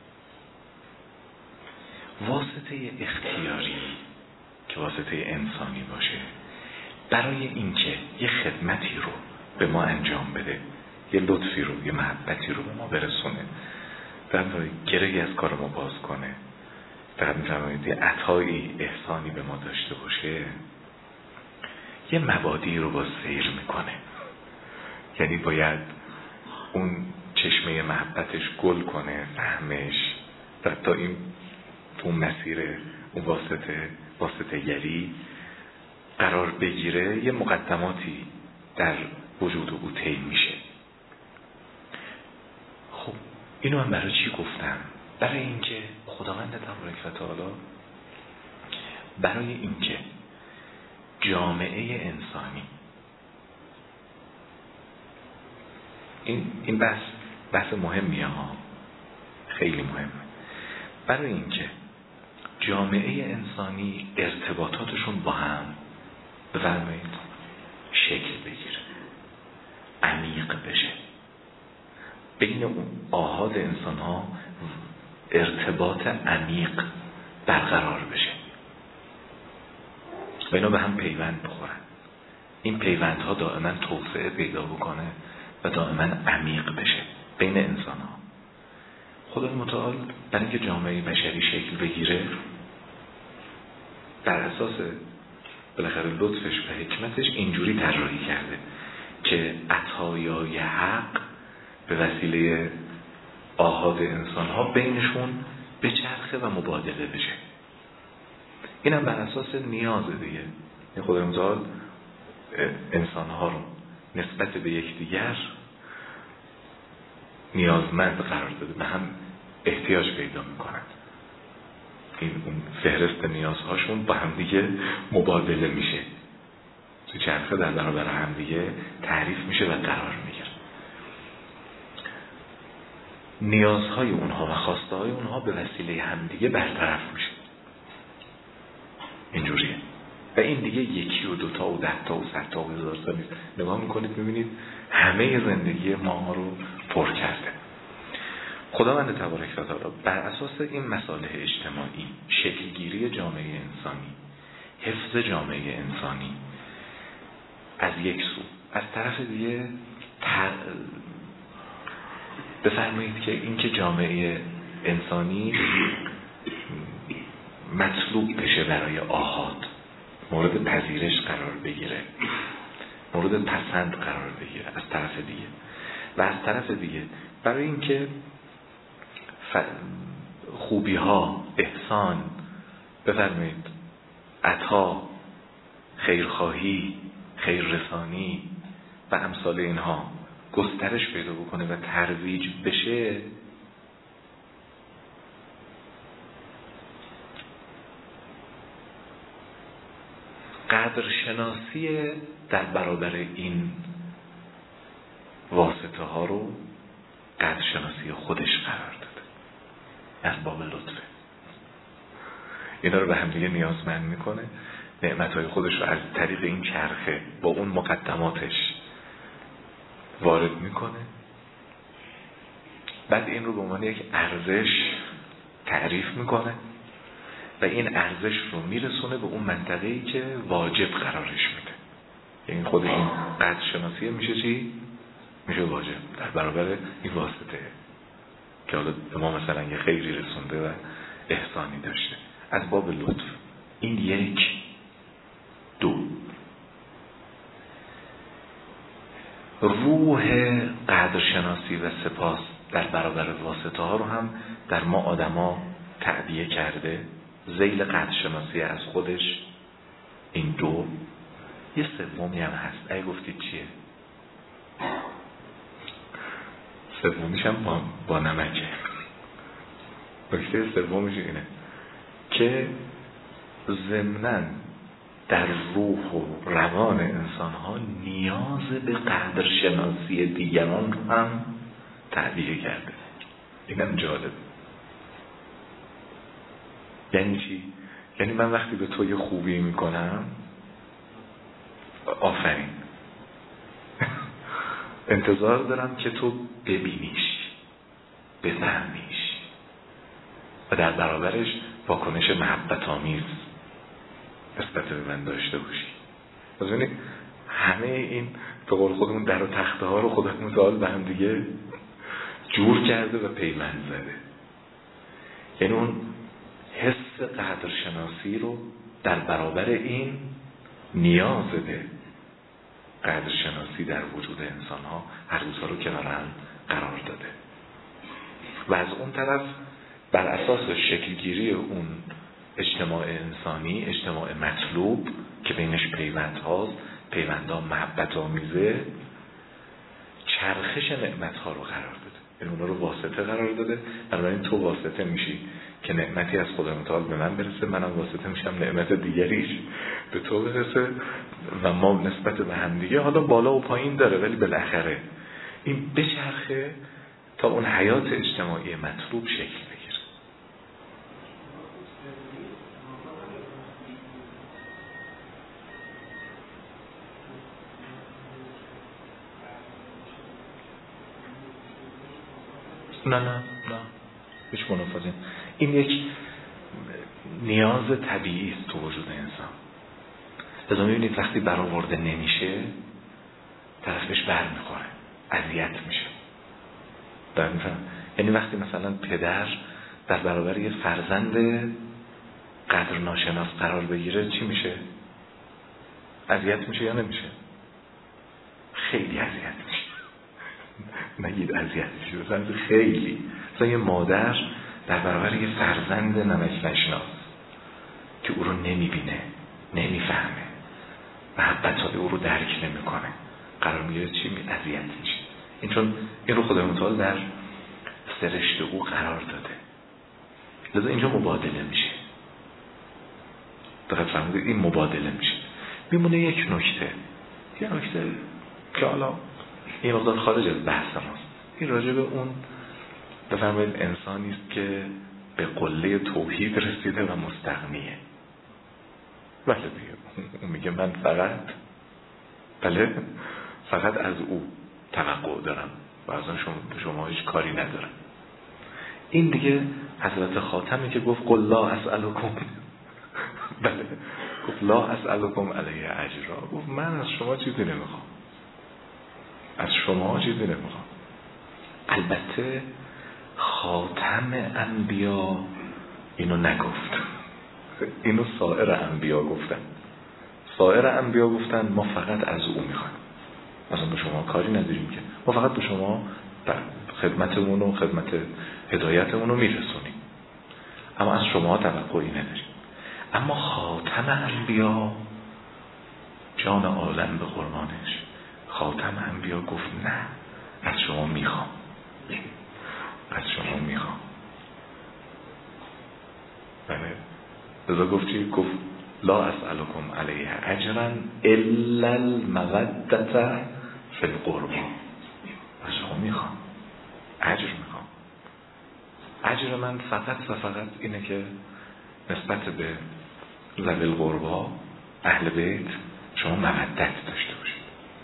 A: واسطه اختیاری که واسطه انسانی باشه، برای اینکه یه خدمتی رو به ما انجام بده، یه لطفی رو، یه محبتی رو به ما برسونه، در واقع گرهی از کار ما باز کنه، فقط می‌فرمایید یه عطایی، احسانی به ما داشته باشه، یه مبادی رو با سیر میکنه. یعنی باید اون چشمه محبتش گل کنه، فهمش، تا این تو مسیر اون واسطه گری قرار بگیره، یه مقدماتی در وجود او طی میشه. خب اینو من برای چی گفتم؟ برای اینکه خداوند تبارک و تعالی برای اینکه جامعه انسانی، این بحث مهمیه ها، خیلی مهمه، برای اینکه جامعه انسانی ارتباطاتشون با هم بفرمایید شکل بگیره، عمیق بشه، بین اون آحاد انسان ها ارتباط عمیق برقرار بشه و اینا به هم پیوند بخورن. این پیوندها دائما توسعه پیدا بکنه و دائما عمیق بشه بین انسان ها. خدای متعال برای اینکه جامعه بشری شکل بگیره، در اساس بالاخره لطفش و حکمتش اینجوری طراحی کرده که عطایای حق به وسیله آحاد انسان ها بینشون بچرخه و مبادله بشه. اینم بر اساس نیازه دیگه. خدای متعال انسان ها رو نسبت به یکدیگر نیازمند قرار داده، به هم احتیاج پیدا میکنند. اون فهرست نیازهاشون با هم دیگه مبادله میشه، تو چرخه در برابر هم دیگه تعریف میشه و قرار میگیره. نیازهای اونها و خواسته های اونها به وسیله هم دیگه برطرف میشه. اینجوریه. و این دیگه یکی و دوتا و 10 تا و 100 تا و 1000 تا نیست. نگاه میکنید میبینید همه زندگی ما رو پر کرده. خداوند تبارک و تعالی بر اساس این مصالح اجتماعی، شکلگیری جامعه انسانی، حفظ جامعه انسانی از یک سو، از طرف دیگه بفرمایید که این که جامعه انسانی مطلوب بشه برای آحاد، مورد پذیرش قرار بگیره، مورد پسند قرار بگیره از طرف دیگه، و از طرف دیگه برای اینکه خوبی ها، احسان، بفرمایید عطا، خیرخواهی، خیررسانی و امثال اینها گسترش پیدا بکنه و ترویج بشه، قدرشناسی در برابر این واسطه ها رو قدرشناسی خودش قرار داده. از باب لطفه اینا رو به هم دیگه نیازمند میکنه، نعمتهای خودش رو از طریق این چرخه با اون مقدماتش وارد میکنه، بعد این رو به عنوان یک ارزش تعریف میکنه و این ارزش رو میرسونه به اون منطقه‌ای که واجب قرارش میده. یعنی خود این قدر شناسی میشه چی؟ میشه واجب در برابر این واسطه که حالا به ما مثلا یه خیری رسونده و احسانی داشته. از باب لطف این یک. دو، روح قدرشناسی و سپاس در برابر واسطه ها رو هم در ما آدما تعبیه کرده، ذیل قدرشناسی از خودش. این دو. یه سومی هم هست، اگه گفتید چیه؟ سومیش هم با نمکه. نکته سومیش اینه که ضمناً در روح و روان انسان ها نیاز به قدرشناسی دیگران رو هم تعبیه کرده. اینم جالب. یعنی چی؟ یعنی من وقتی به تو یه خوبی میکنم، آفرین، انتظار دارم که تو ببینیش، بفهمیش و در برابرش واکنش محبت آمیز نسبت به من داشته باشی. ببینید همه این به قول خودمون در و تخته ها رو خدا متعال به هم دیگه جور کرده و پیوند زده. یعنی اون حس قدرشناسی رو در برابر این نیاز به قدرشناسی در وجود انسان ها هر روزها رو کنار هم قرار داده و از اون طرف بر اساس شکلگیری اون اجتماع انسانی، اجتماع مطلوب که بینش پیوند هاست، پیوندها محبت آمیزه، چرخش نعمت ها رو قرار داده، یعنی اونا رو واسطه قرار داده. بنابراین تو واسطه میشی که نعمتی از خدا متعال به من برسه، منم واسطه میشم نعمت دیگریش به تو برسه و ما نسبت به هم دیگه، حالا بالا و پایین داره ولی بالاخره این بچرخه تا اون حیات اجتماعی مطلوب شکل بگیره. نه هیچ منافذین. این یک نیاز طبیعی است تو وجود انسان. لذا میبینید وقتی برآورده نمیشه طرفش بر میخوره، اذیت میشه. در میفهم؟ یعنی وقتی مثلا پدر در برابر یه فرزند قدر ناشناس قرار بگیره چی میشه؟ اذیت میشه یا نمیشه؟ خیلی اذیت میشه. نگید اذیت میشه، مثلا خیلی. مثلا یه مادر در برابر یه فرزند نمک نشناس که او رو نمیبینه، نمیفهمه، محبتهای او رو درک نمیکنه قرار میگیره چی؟ اذیت میشه. این چون این رو خدای متعال در سرشت او قرار داده، لذا اینجا مبادله میشه. دقیق فهمیدید؟ این مبادله میشه. میمونه یک نکته که حالا این مقدار خارج از بحث ماست. این راجع به اون بفرمایید انسانی است که به قله توحید رسیده و مستغنیه. بله اون میگه من فقط از او توقع دارم و از شما هیچ کاری ندارم. این دیگه حضرت خاتمی که گفت قل لا اسألکم بله گفت لا اسألکم علیه اجرا، گفت من از شما چیزی نمیخوام، البته خاتم انبیا اینو نگفت، اینو سایر انبیا گفتن ما فقط از او میخوایم، مثلا به شما کاری نداریم که ما فقط به شما خدمتمون و خدمت هدایتمون رو میرسونیم، اما از شما توقعی نداریم. اما خاتم انبیا، جان عالم به قربانش، خاتم انبیا گفت نه، از شما میخوام، از شما میخوام. بله لذا گفت لا اسألكم علیه اجرا الا المودة فی القربى. از شما میخوام، اجر میخوام. اجر من فقط و فقط اینه که نسبت به ذوی القربى اهل بیت شما مودت داشته باشید.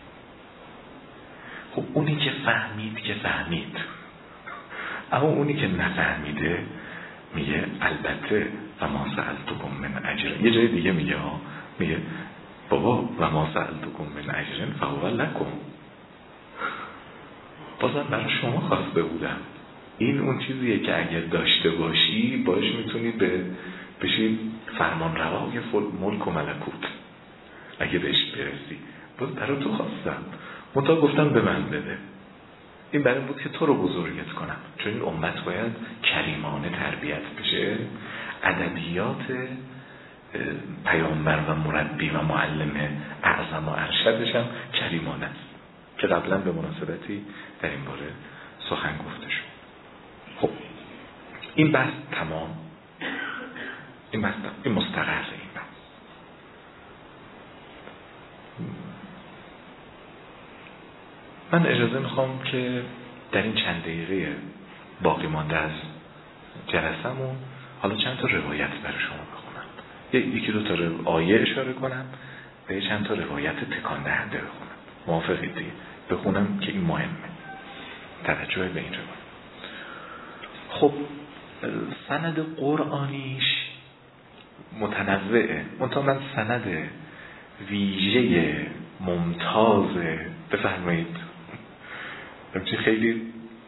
A: خب اونی که فهمید، اما اونی که نفهمیده میگه البته و ما سألتکم من اجر. یه جای دیگه میگه بابا و ما سألتکم من اجر فهو لکم، بازم برای شما خواسته بودم. این اون چیزیه که اگر داشته باشی باش میتونی بشی فرمان روای ملک و ملکوت. اگه بهش برسی باز برای تو خواستم، منتها گفتم به من بده. این برای بود که تو رو بزرگت کنم، چون این امت باید کریمانه تربیت بشه. ادبیات پیامبر و مربی و معلم اعظم و ارشدش هم کریمانه است که قبلا به مناسبتی در این باره سخن گفته شد. خب این بحث تمام، این مستقر این بحث. من اجازه میخوام که در این چند دقیقه باقی مانده از جلسمون حالا چند تا روایت برای شما بخونم، یکی دو تا آیه اشاره کنم و چند تا روایت تکان دهنده بخونم. موافقید دیگه؟ بخونم که این مهمه، توجه به این روایت. خب سند قرآنیش متنوعه، منتها من سند ویژه ممتاز بفرمایید همچی خیلی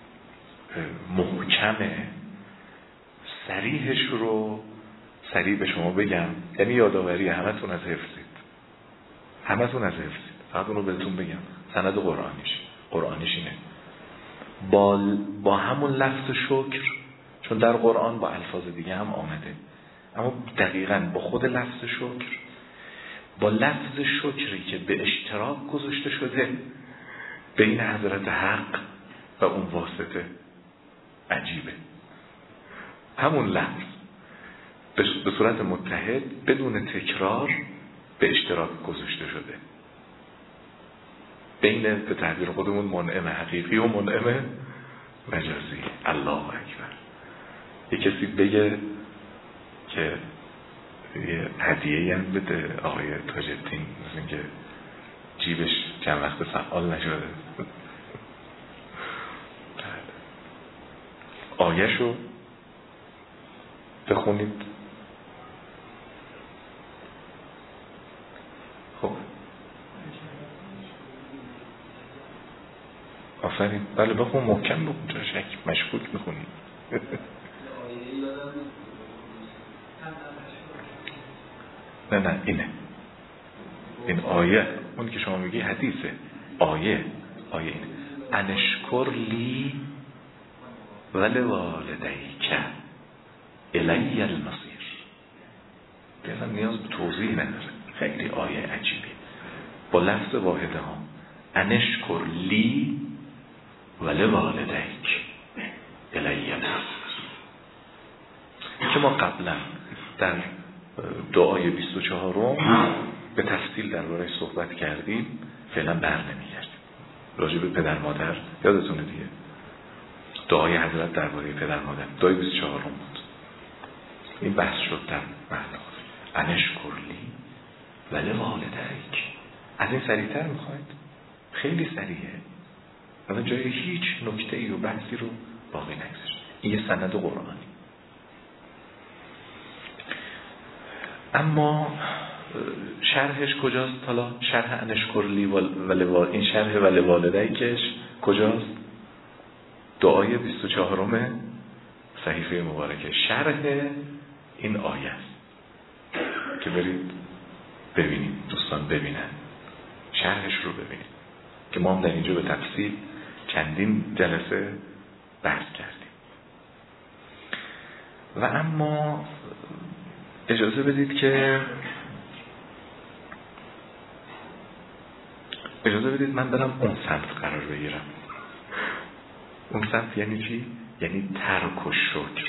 A: محکمه صریحش رو سریع به شما بگم، یعنی یادآوری همتون از حفظید، فقط اون رو بهتون بگم. سند قرآنیش اینه با همون لفظ شکر، چون در قرآن با الفاظ دیگه هم آمده، اما دقیقاً با خود لفظ شکر، با لفظ شکری که به اشتراک گذاشته شده بین حضرت حق و اون واسطه. عجیبه، همون لفظ به صورت متحد بدون تکرار به اشتراک گذاشته شده بین، به تعبیر خودمون، منعم حقیقی و منعم مجازی. الله اکبر. یه کسی بگه که یه هدیه‌ای هم بده آقای تاج‌الدین، مثل اینکه جیبش چند وقت فعال نشده. آیه‌شو بخونید. خب آفرین، بله بخون، محکم بخون، چرا شک مشکوک میخونید. نه اینه، این آیه، اون که شما میگی حدیثه، آیه اینه انشکر لی ولوالدیک الی المصیر. اصلا نیاز به توضیح نداره، خیلی آیه عجیبی با لفظ واحده ها. انشکر لی ولوالدیک الی المصیر، که ما قبلا در دعای 24 به تفصیل درباره‌اش صحبت کردیم، فعلا بر نمیگردیم. راجع به پدر مادر یادتونه دیگه، دعای حضرت درباره پدر مادر دعای 24 بود. این بحث شد در معنی انشکر لی ولوالدیک. از این سریعتر میخواید؟ خیلی سریعه، اما جای هیچ نکته‌ای و بحثی رو باقی نگذاشت. این یه سند قرآنی. اما شرحش کجاست؟ حالا شرح انشکر لی این شرح ولوالدیکش کجاست؟ دعای 24 صحیفه مبارکه، شرح این آیه است که برید ببینید، دوستان ببینن شرحش رو ببینید، که ما هم در اینجا به تفصیل چندین جلسه بحث کردیم. و اما اجازه بدید من برم اون سمت قرار بگیرم. اون سمت یعنی چی؟ یعنی ترک و شکر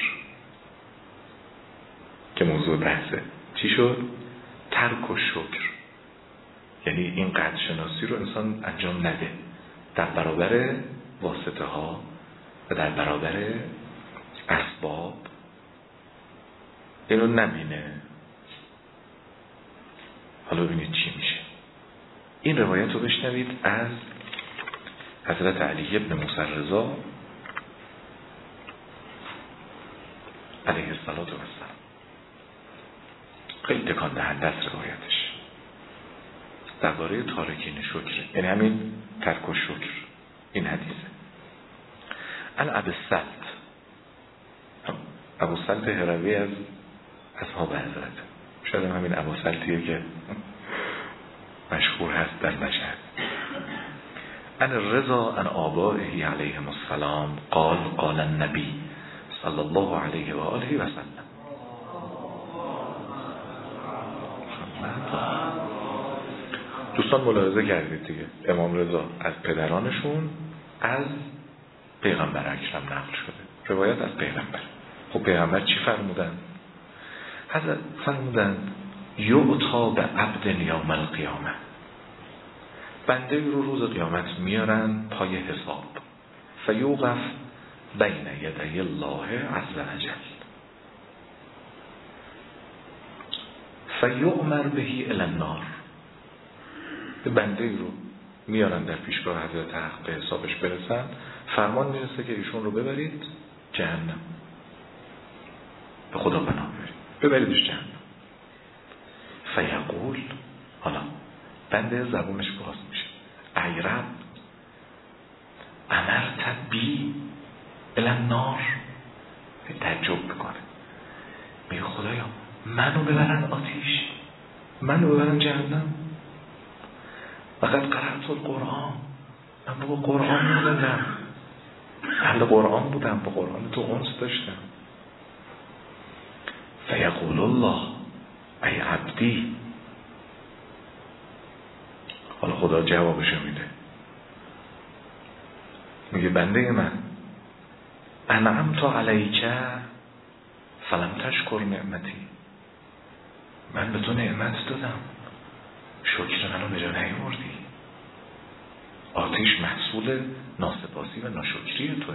A: که موضوع بحثه. چی شد؟ ترک و شکر، یعنی این قدر شناسی رو انسان انجام نده در برابر واسطه ها و در برابر اسباب، اینو نبینه. حالا ببینید چی میشه. این روایت رو بشنوید از حضرت علی ابن موسی رضا علیه الصلاة و السلام. خیلی تکان دهنده است روایتش درباره تارکین شکر، یعنی همین ترک و شکر. این حدیثه عن ابی السلط، ابو السلط هروی از اصحاب حضرت، شاید همین ابو السلطیه که مشهور هست در مشهد. عن الرضا عن آبائه علیهم السلام قال قال النبی صلی الله علیه و آله و سلم. دوستان ملاحظه کردید دیگه، امام رضا از پدرانشون از پیغمبر اکرم نقل شده، روایت از پیغمبر. خب پیغمبر چی فرمودن؟ حضرت فرمودن یعطا به عبد یوم القیامه، بنده رو روز قیامت میارن پای حساب، فیوقف بین یدی الله عز وجل فیؤمر بهی الی النار. بنده رو میارن در پیشگاه حضرت حق به حسابش برسن، فرمان میرسه که ایشون رو ببرید جهنم، به خدا پناه ببریدش جهنم. فیقول، حالا بنده زبونش باز میشه، ای رب امرت بی الی النار. تعجب میکنه، میگه خدایا منو ببرن آتیش، منو ببرن جهنم؟ فقط قرأت القرآن، من با قرآن میدونم، اهل قرآن بودم، با قرآن تو انس داشتم. فیقول الله ای عبدی، حالا خدا جوابشو میده، میگه بنده من انعمت علیک فلم تشکر نعمتی، من به تو نعمت دادم، شکر منو به جا نیاوردی. آتش محصول ناسپاسی و ناشکری توه.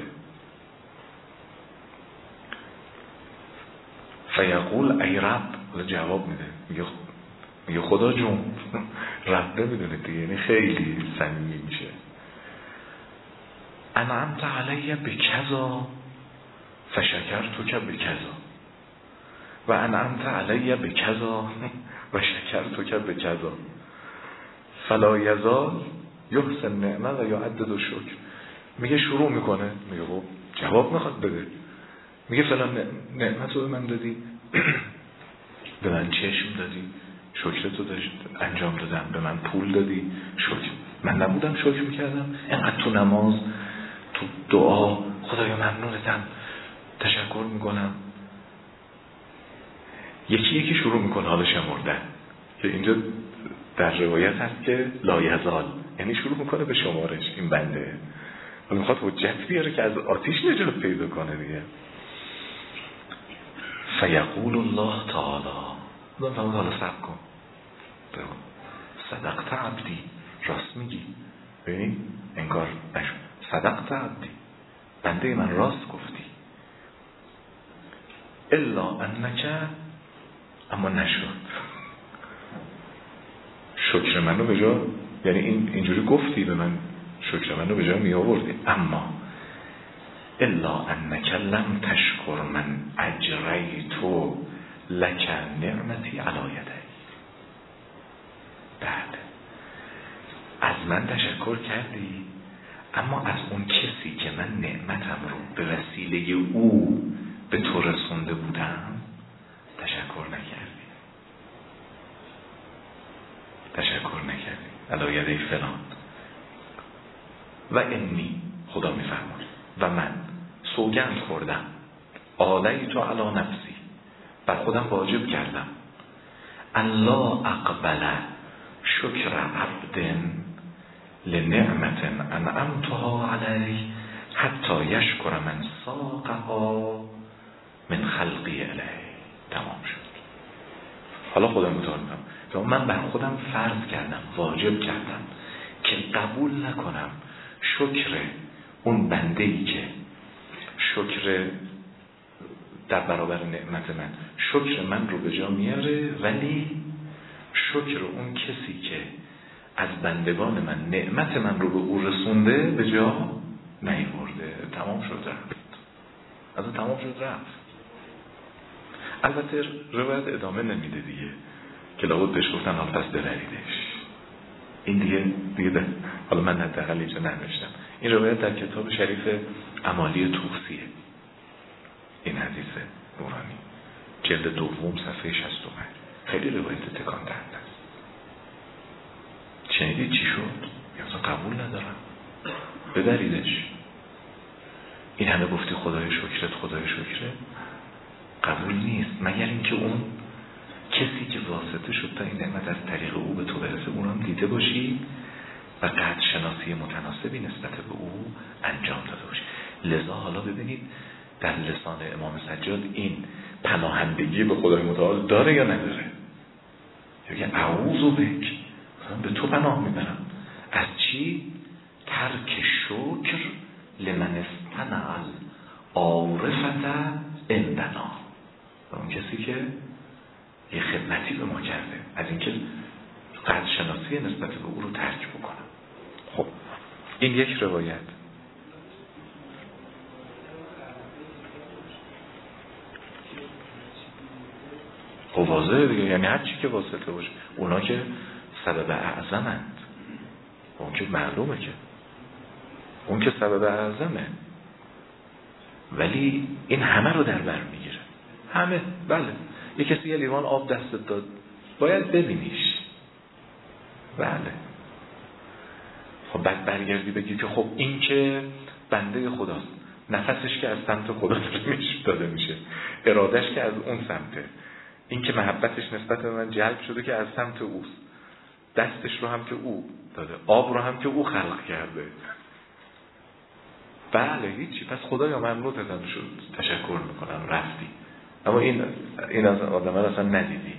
A: فیقول ای رب، جواب میده، میگه خدا جون، رب نمیدونه دیگه، یعنی خیلی صمیمی میشه. انعمت علی بکذا فشکرتک بکذا و انعمت علی بکذا و شکرتک بکذا فلا یزال یحسن نعمه و یعدد الشکر. میگه شروع میکنه، میگه خب جواب میخواد بده، میگه فلان نعمت رو به من دادی، به من چشم دادی، شکرتو انجام دادم، به من پول دادی، شکر من نبودم شکر میکردم، اینقدر تو نماز تو دعا خدایا ممنونتم، تشکر میکنم. یکی یکی شروع میکنه حالا شمردن، که اینجا در روایت هست که لا یزال، یعنی شروع میکنه به شمارش. این بنده و میخواد حجت بیاره که از آتیش نجات پیدا کنه دیگه. فیقول الله تعالی، حالا صبر کن، صدقت عبدی، راست میگی، ببین انگار نشد، صدقت عبدی، بنده من راست گفتی، الا انک، اما نشد، شکر منو به جا، یعنی اینجوری گفتی به من شکر منو به جا می آوردی، اما الا انک لم تشکر من اجریتو لک نعمتی علی یدی. بعد از من تشکر کردی، اما از اون کسی که من نعمتم رو به وسیله او به تو رسونده بودم تشکر نکردی، علی یدی فلان. و انی، خدا میفرماید و من سوگند خوردم عالیت علی نفسی، بر خودم واجب کردم الله اقبل شکر عبد لنعمت انعمتها علیه حتی یشکر من ساقها من خلقی الیه. تمام شد. حالا خدا متعال میکنم من بر خودم فرض کردم، واجب کردم که قبول نکنم شکر اون بنده‌ای که شکر در برابر نعمت من شکر من رو به جا میاره، ولی شکر اون کسی که از بندگان من نعمت من رو به او رسونده به جا نیورده. تمام شد رفت. از تمام شد رفت. البته روایت ادامه نمیده دیگه که لابد بهش گفتن حال پس ببریدش. این دیگه حالا من حداقل اینجا ننوشتم. این روایت در کتاب شریف امالی توسیه، این حدیث نورانی جلد دوم صفحه 65. خیلی روایت تکان دهنده است. شنیدید چی شد؟ یا قبول ندارم، ببریدش. این همه گفتی خدای شکرت خدای شکرت، قبول نیست مگر اینکه اون کسی که واسطه شد تا این نعمت از طریق او به تو برسه اون هم دیده باشی و قدر شناسی متناسبی نسبت به او انجام داده باشی. لذا حالا ببینید در لسان امام سجاد این پناهندگی به خدای متعال داره یا نداره؟ یا اعوذ بک، به تو پناه میبرم. از چی؟ ترک شکر لمن استنع العارفة عندنا، اون کسی که یه خدمتی به ما کرده، از اینکه قدر شناسی نسبت به او رو ترک بکنم. خب این یک روایت. خب واضحه دیگه، یعنی هر چی که واسطه باشه، اونا که سبب اعظمند، اون که معلومه که اون که سبب اعظمه، ولی این همه رو در بر میگیره. همه. بله یه کسی یه لیوان آب دستت داد باید ببینیش. بله. خب بعد برگردی بگی که خب این که بنده خداست، نفسش که از سمت خدا داده میشه، ارادش که از اون سمته، این که محبتش نسبت به من جلب شده که از سمت اوست، دستش رو هم که او داده، آب رو هم که او خلق کرده. بله هیچی. پس خدایا ممنونتم شد، تشکر میکنم رفتی. اما این از آدم اصلا ندیدی،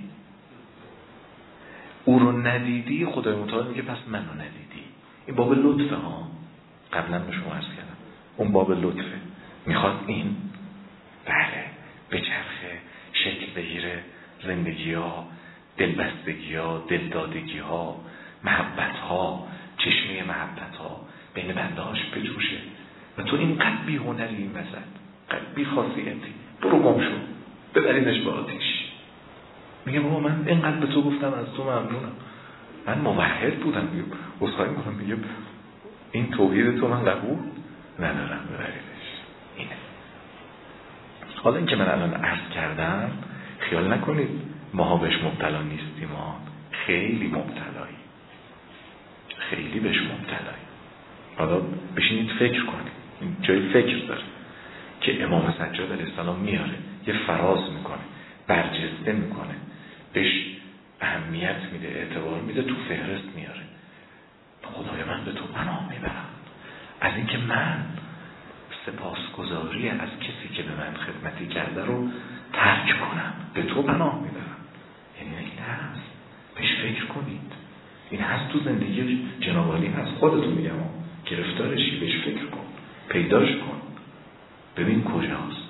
A: او رو ندیدی. خدای متعال میگه پس منو ندیدی. این باب لطفه ها، قبلا به شما عرض کردم اون باب لطفه. میخواد این بله به چرخه شکل بگیره، زندگی ها، دلبستگی ها، دلدادگی ها، محبت ها، چشمه محبت ها بین بنده هاش بجوشه و تو این قد بی هنری این وسط، قد بی خاصیتی، برو گم شو، ببرینش به آتیش. میگه بابا من اینقدر به تو گفتم از تو ممنونم، من موحد بودم، عذرخواهی میکنم، میگه این توحید تو من قبول ندارم، ببرینش. اینه. حالا این که من الان عرض کردم خیال نکنید ماها بهش مبتلا نیستیم، ما خیلی مبتلایی، خیلی بهش مبتلایی. حالا بشینید فکر کنید، این جای فکر داره که امام سجاد علیه السلام میاره، یه فراز میکنه، برجسته میکنه، بهش اهمیت میده، اعتبار میده، تو فهرست میاره. خدای من به تو پناه میبرم از اینکه من سپاسگزاری از کسی که به من خدمتی کرده رو ترک کنم، به تو پناه میبرم. یعنی این هست، بهش فکر کنید، این هست تو زندگی جناب عالی هست. خودتون میگم گرفتارشی، بهش فکر کن، پیداش کن، ببین کجاست،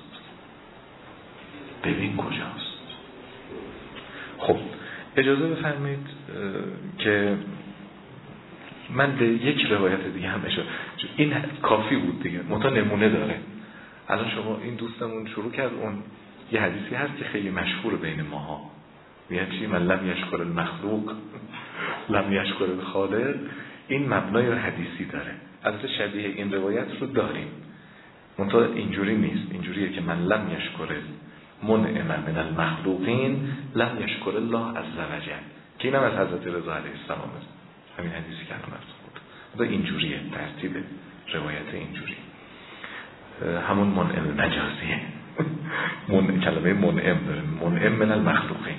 A: ببین کجاست. خب اجازه بفرمایید که من به یک روایت دیگه هم اشاره، این کافی بود دیگه، منتها نمونه داره. الان شما این دوستمون شروع کرد، اون یه حدیثی هست که خیلی مشهور بین ماها، میگن چی؟ من لم یشکر المخلوق لم یشکر الخالق. این مبنای حدیثی داره، البته شبیه این روایت رو داریم، منتها اینجوری نیست. اینجوریه که من لم یشکر منعم من المخلوقین لم یشکر الله عز وجل، که اینم از حضرت رضا علیه السلام است، همین حدیثی که الان عرض بود. اینجوریه ترتیب روایت اینجوری. همون منعم مجازیه. کلمه منعم داره، منعم من المخلوقین.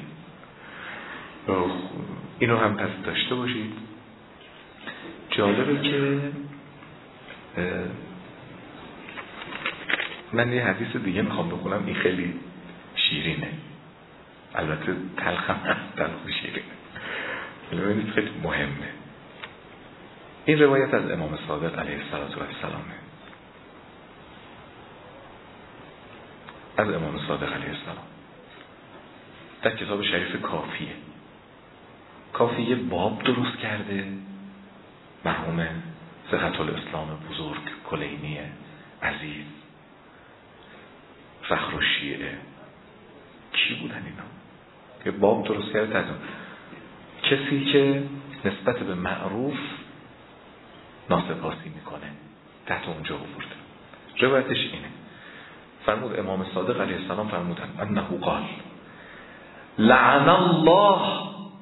A: اینو هم پس داشته باشید. جالبه که من یه حدیث دیگه میخوام بخونم، این خیلی شیرینه، البته تلخم هست، تلخ شیرینه، ولی خیلی مهمه. این روایت از امام صادق علیه السلام، از امام صادق علیه السلام در کتاب شریف کافیه. کافیه باب درست کرده، مرحوم صحت الاسلام بزرگ کلینی عزیز، فخر الشیعه. کی بودن اینا؟ یه باب درست کرده از کسی که نسبت به معروف ناسپاسی میکنه، تحت اونجا آورده. روایتش اینه، فرمود امام صادق علیه السلام فرمودن انه قال لعن الله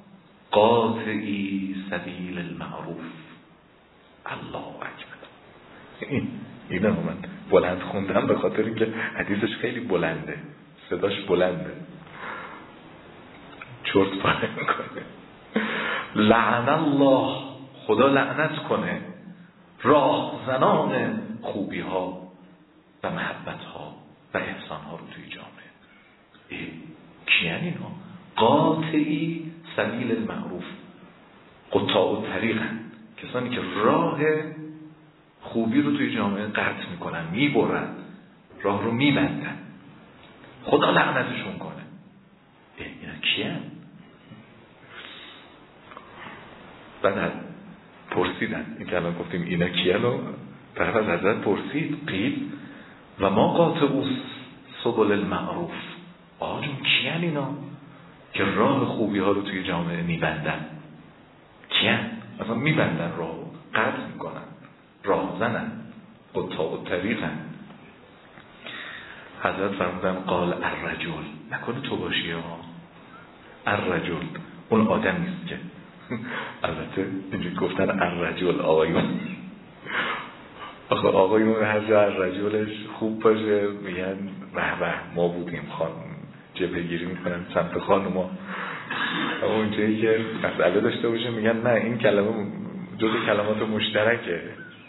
A: قاطعی سبیل المعروف. الله اکبر. اینه من بلند خوندم به خاطر اینکه حدیثش خیلی بلنده، صداش بلنده، چرت پاره میکنه. لعن الله، خدا لعنت کنه راهزنان خوبی ها و محبت ها و احسان ها رو توی جامعه. کیان اینا؟ قاطعی سبیل المعروف، قطاع الطریقن، کسانی که راه خوبی رو توی جامعه قطع میکنن، میبرن، راه رو میبندن، خدا لعنتشون کنه. اینا کیان؟ بعد پرسیدن، این که الان گفتیم اینا کیانو، طرف از حضرت پرسید، قیل و ما قاطعو سبل المعروف. آقا جون کیان اینا که راه خوبی ها رو توی جامعه میبندن؟ کیان؟ اصلا میبندن، راه رو قطع میکنن، راه زنن، قطاع الطریقن. حضرت فرمودن قال الرجل، نکنه تو باشی ها، الرجل اون آدم نیست که البته اینجوری گفتن الرجل آقایون، آخه آقایون هر جا الرجلش خوب باشه میگن به ما بودیم، خانم جبهه گیری میکنن سمت خانوما. اونجایی که مسئله داشته باشه میگن نه این کلمه جزء کلمات مشترکه.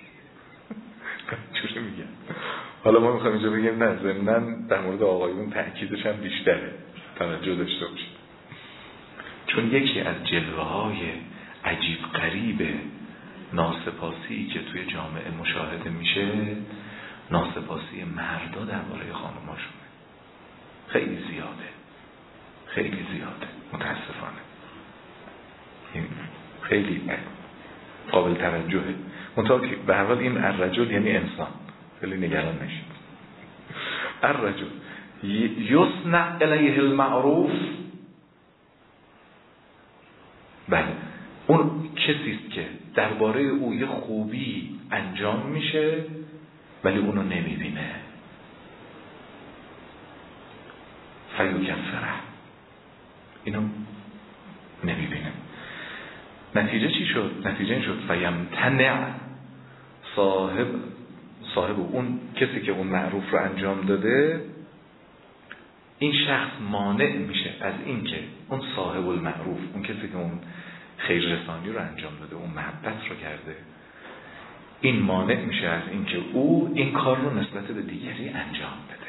A: چوشه میگن؟ حالا ما میخوایم اینجا بگیم نه، ضمناً در مورد آقایون تأکیدش هم بیشتره، توجه داشته باشه. چون یکی از جلوه های عجیب غریب ناسپاسی که توی جامعه مشاهده میشه، ناسپاسی مردا درباره خانماشونه. خیلی زیاده، خیلی زیاده، متاسفانه. این خیلی قابل توجهه. منتها که به هر حال این الرجل یعنی انسان، خیلی نگران نشید. الرجل یصنع الیه المعروف، بله اون کسی است که درباره او یه خوبی انجام میشه ولی اونو نمیبینه. فیکفره، اینو نمیبینه. نتیجه چی شد؟ نتیجه این شد فیمتنع صاحب اون کسی که اون معروف رو انجام داده، این شخص مانع میشه از این که اون صاحب المعروف، اون کسی که اون خیر رسانی رو انجام داده، اون محبت رو کرده، این مانع میشه از این که او این کار رو نسبت به دیگری انجام بده.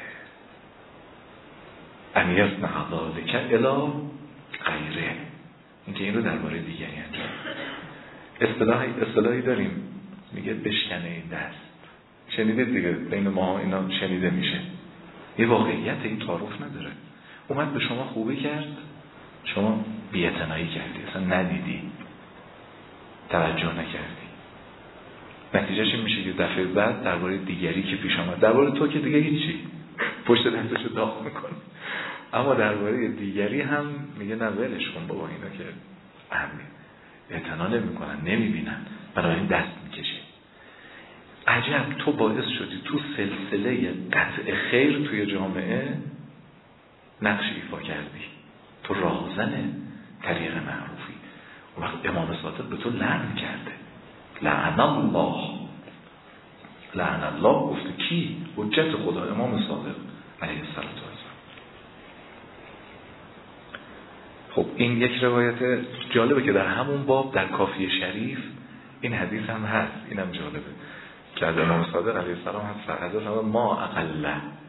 A: ان یصنع ذلک الی غیره، این که این رو درباره دیگری انجام بده. اصطلاحی داریم میگه بشکنه این دست. شنیده دیگه، بین ما اینا شنیده میشه. یه واقعیت این تعارف نداره. اومد به شما خوبی کرد، شما بی‌اعتنایی کردی، اصلا ندیدی، توجه نکردی. نتیجهش این میشه که دفعه بعد درباره دیگری که پیش آمد، درباره تو که دیگه هیچی، پشت دستشو داغ میکنه، اما درباره دیگری هم میگه نه ولش کن بابا، اینا که اعتنا نمیکنن، نمیبینن، بنابراین دست میکشه. عجب تو باعث شدی تو سلسله قطع خیر توی جامعه نقش ایفا کردی، تو راهزن طریق معروفی. اون وقت امام صادق به تو لعن کرده، لعن الله لعن الله گفته کی؟ حجت خدا امام صادق علیه السلام. خب این یک روایت جالبه که در همون باب در کافیه شریف این حدیث هم هست، اینم جالبه که از امام صادق علیه السلام هست حضرت ما اقل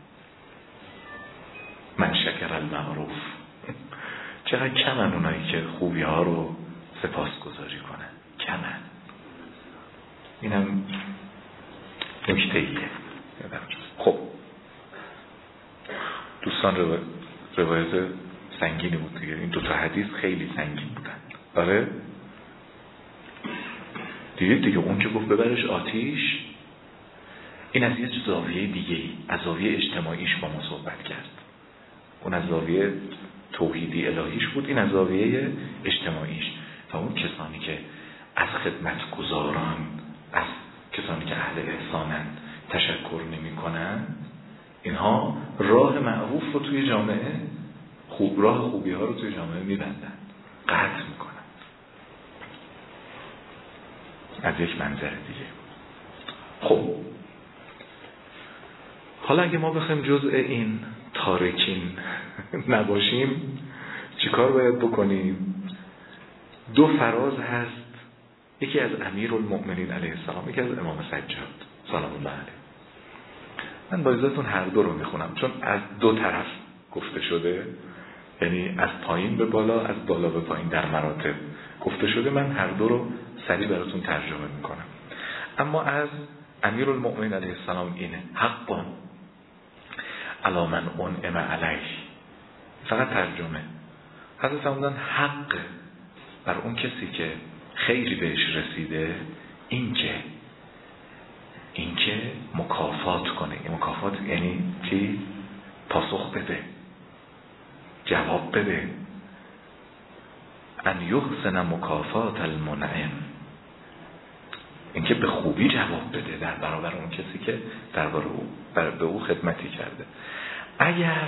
A: من شکر المعروف، چقدر کمن اونایی که خوبی ها رو سپاسگزاری کنن، کمن. اینم نکته‌ایه. خب دوستان روایت سنگینی بود دیگه، این 2 تا حدیث خیلی سنگین بودن. آره دیگه اون که گفت ببرش آتیش، این از یه زاویه دیگه، از زاویه اجتماعیش با ما صحبت کرد. اون از زاویه توحیدی الهیش بود، این از زاویه اجتماعیش. و اون کسانی که از خدمتگزاران، از کسانی که اهل احسانن تشکر نمی کنن، اینها راه معروف رو توی جامعه راه خوبی ها رو توی جامعه میبندن، قطع میکنن. از یک منظر دیگه. خب حالا اگه ما بخوایم جزء این تارکین نباشیم چیکار باید بکنیم؟ 2 فراز هست، یکی از امیرالمؤمنین علیه السلام، یکی از امام سجاد سلام الله علیه. من با اجازهتون هر 2 رو میخونم چون از 2 طرف گفته شده، یعنی از پایین به بالا، از بالا به پایین در مراتب گفته شده. من هر 2 رو سریع براتون ترجمه میکنم. اما از امیرالمؤمنین علیه السلام اینه: حقا علی من انعم علیه. فقط ترجمه. حضرت فرمودن حق بر اون کسی که خیری بهش رسیده اینکه مکافات کنه. مکافات یعنی چی؟ پاسخ بده، جواب بده. ان یحسن مکافات المنعم، اینکه به خوبی جواب بده در برابر اون کسی که در برابر او خدمتی کرده. اگر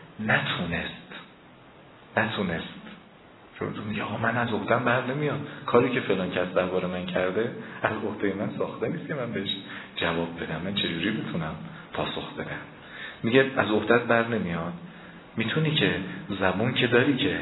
A: نتونست چون میگه آقا من از عهده‌ام بر نمیاد، کاری که فلان کس درباره من کرده از عهده من ساخته نیست که من بهش جواب بدم، من چجوری بتونم پاسخ بدم؟ میگه از عهده‌ت بر نمیاد، میتونی که زبون که داری که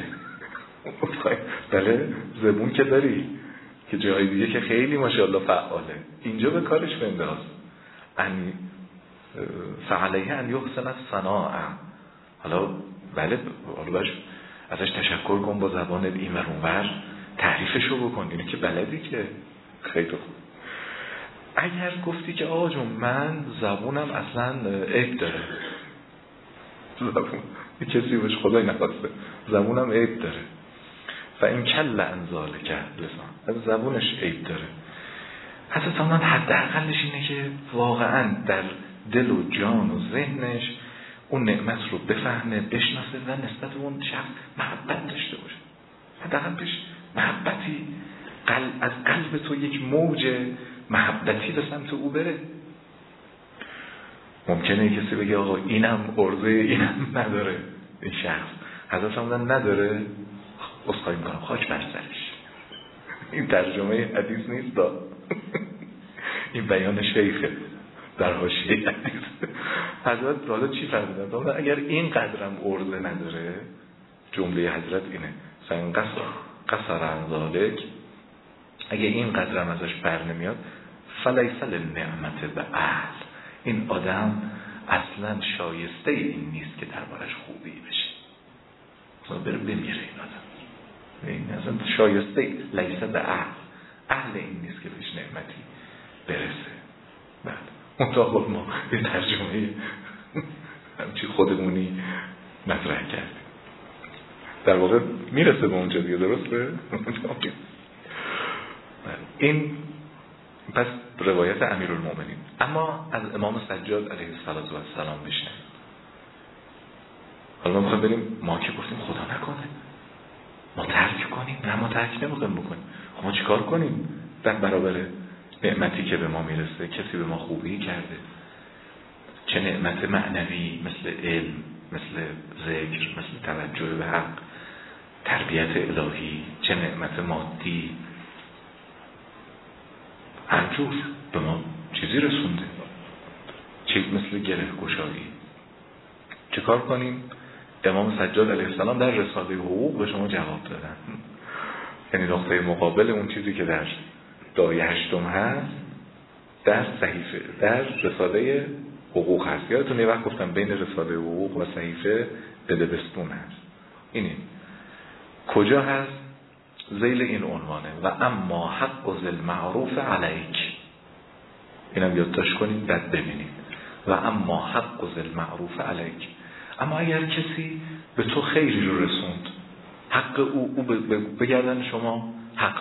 A: بله زبون که داری که جای دیگه که خیلی ماشاءالله فعاله، اینجا به کارش بنداز. ان فعلیه ان یحسن الصناع. حالا بله حالا ازش تشکر کن با زبان این ور اون ور، تعریفشو بکن، اینه که بلدی که خیلی خوب. اگر گفتی که آقا جون من زبونم اصلا عیب داره، زبون کسی باش خدای نخواسته زبونم عیب داره، و این کل انزاله کرد لسان از زبونش عیب داره، حتی من حداقلش اینه که واقعا در دل و جان و ذهنش اون نعمت رو بفهمه، بشناسه و نسبت اون شخص محبت داشته باشه. حداقل بهش محبتی از قلب تو یک موج محبتی به سمت او بره. ممکنه کسی بگه آقا اینم عرضه اینم نداره، این شخص حضرت فرمودن نداره، عذرخواهی میکنم خاک بر سرش. این ترجمه حدیث نیست این بیان شیخه در حاشیه حدیث. حضرت حالا چی فرمودن؟ اگر این قدرم عرضه نداره، جمله حضرت اینه فإن قصر عن ذلک، اگه این قدرم ازش بر نمیاد فلیس للنعمت به اهل، این آدم اصلا شایسته این نیست که دربارش خوبی بشه، اصلا بره بمیره. این آدم این اصلا شایسته لیس به اهل این نیست که بهش نعمتی برسه. بعد منطقه ما یه ترجمه همچی خودمونی مطرح کردیم، در واقع میرسه به اونجا دیگه، درسته؟ این پس روایت امیرالمؤمنین. اما از امام سجاد علیه السلام بشنویم. حالا ما میخوایم بریم، ما که گفتیم خدا نکنه ما ترک کنیم، نه ما ترک نمیخوایم بکنیم، خب ما چیکار کنیم در برابر نعمتی که به ما میرسه؟ کسی به ما خوبی کرده، چه نعمت معنوی مثل علم، مثل ذکر، مثل توجه به حق، تربیت الهی، چه نعمت مادی، هر جور به ما چیزی رسونده، مثل گره گشایی. چه کار کنیم؟ امام سجاد علیه السلام در رساله حقوق به شما جواب دادن. یعنی نقطه مقابل اون چیزی که در دایه 8 هست در صحیفه در رساله حقوق هست. یادتون یه وقت گفتم بین رساله حقوق و صحیفه بدبستون هست. اینه کجا هست؟ ذیل این عنوانه و اما حق ذل معروف علیک. اینم یادداشت کنید بعد ببینید. و اما حق ذل معروف علیک. اما اگر کسی به تو خیری رو رسوند، حق او بگردن شما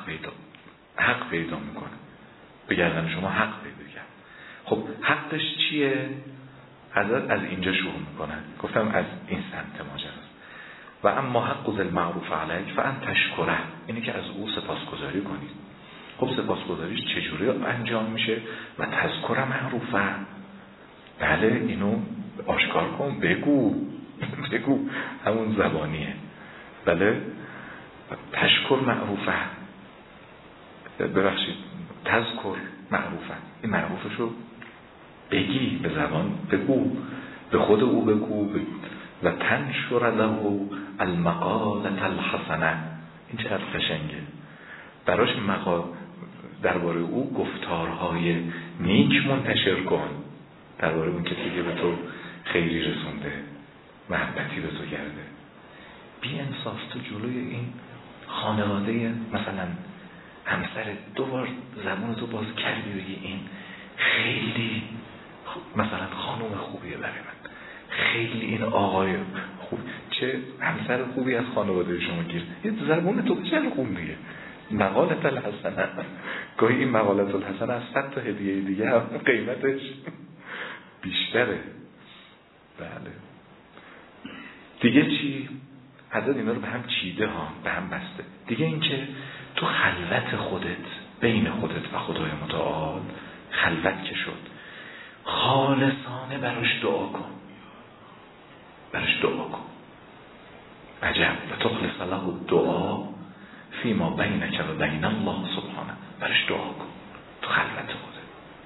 A: حق پیدا میکنه، بگردن شما حق پیدا کرد. خب حقش چیه؟ حضرت از اینجا شروع میکنن. گفتم از این سمت ماجراست. و اما حق ذل معروف علیک فان تشکره، اینه که از او سپاسگزاری کنید. خب سپاسگزاریش چجوری انجام میشه؟ و تذکر معروفه، بله اینو آشکار کن، بگو همون زبانیه. بله تشکر معروفه، ببخشید تذکر معروفه، این معروفشو بگی، به زبان بگو، به خود او بگو. و تنشر له المقالة الحسنه، این چه قشنگه، براش درباره او گفتارهای نیک منتشر کن، درباره اون کسی که به تو خیری رسونده، محبتی به تو کرده. بی انصاف تو جلوی این خانواده مثلا همسر 2 بار زبون تو باز کردی بگی این خیلی مثلا خانم خوبیه برای من، خیلی این آقای خوب، چه همسر خوبی از خانواده شما گیر، یه زبون تو چه خوب دیگه. مقالت الحسنه، گاهی این مقالت الحسنه از 100 تا هدیه دیگه هم قیمتش بیشتره. بله دیگه چی؟ حضرت اینا رو به هم چیده ها، به هم بسته. دیگه این که تو خلوت خودت، بین خودت و خدای متعال خلوت که شد، خالصانه براش دعا کن، عجب و تخلص له دعا فیما بینک و بین الله سبحانه، براش دعا کن تو خلوت خودت.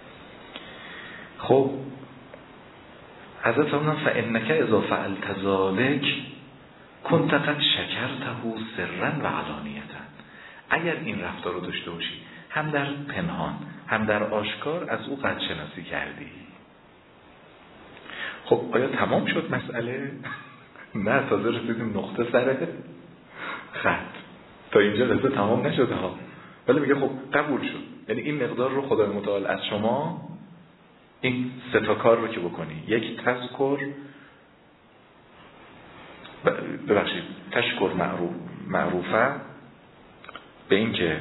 A: خب حضرت فرمودن فانک اذا فعلت ذلک کنت قد شکرته سرا و علانیه. اگر این رفتار رو داشته باشی، هم در پنهان هم در آشکار، از او قد شناسی کردی. خب آیا تمام شد مسئله؟ نه، تازه رسیدیم نقطه سر خط. تا اینجا رسید تمام نشده ها، ولی میگه خب قبول شد. یعنی این مقدار رو خدای متعال از شما این 3 تا کار رو که بکنی، یک تذکر، ببخشید تشکر معروفه، به این که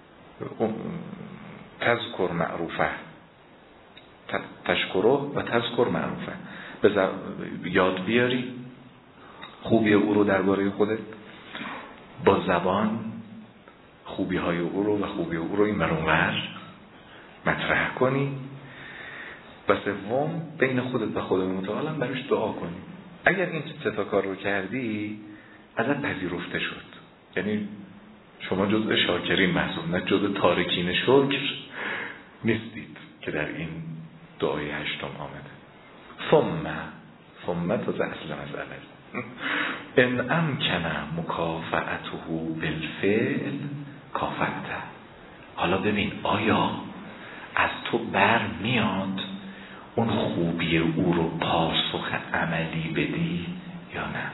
A: تذکر معروفه، تشکره و تذکر معروفه، یاد بیاری خوبی او رو درباره خودت، با زبان خوبی های او رو و خوبی او رو این برانور مطرح کنی. و سوم بین خودت و خدای متعال هم براش دعا کنی. اگر این 3 تا کار رو کردی ازت پذیرفته شد. یعنی شما جزء شاکرین محسوب، نه جزء تارکین شکر نیستید که در این دعای 8 آمده. ثم تا اصل مسئله ان امکن مکافأته بالفعل کافته. حالا ببین آیا از تو بر میاد اون خوبی او رو پاسخ عملی بدی یا نه؟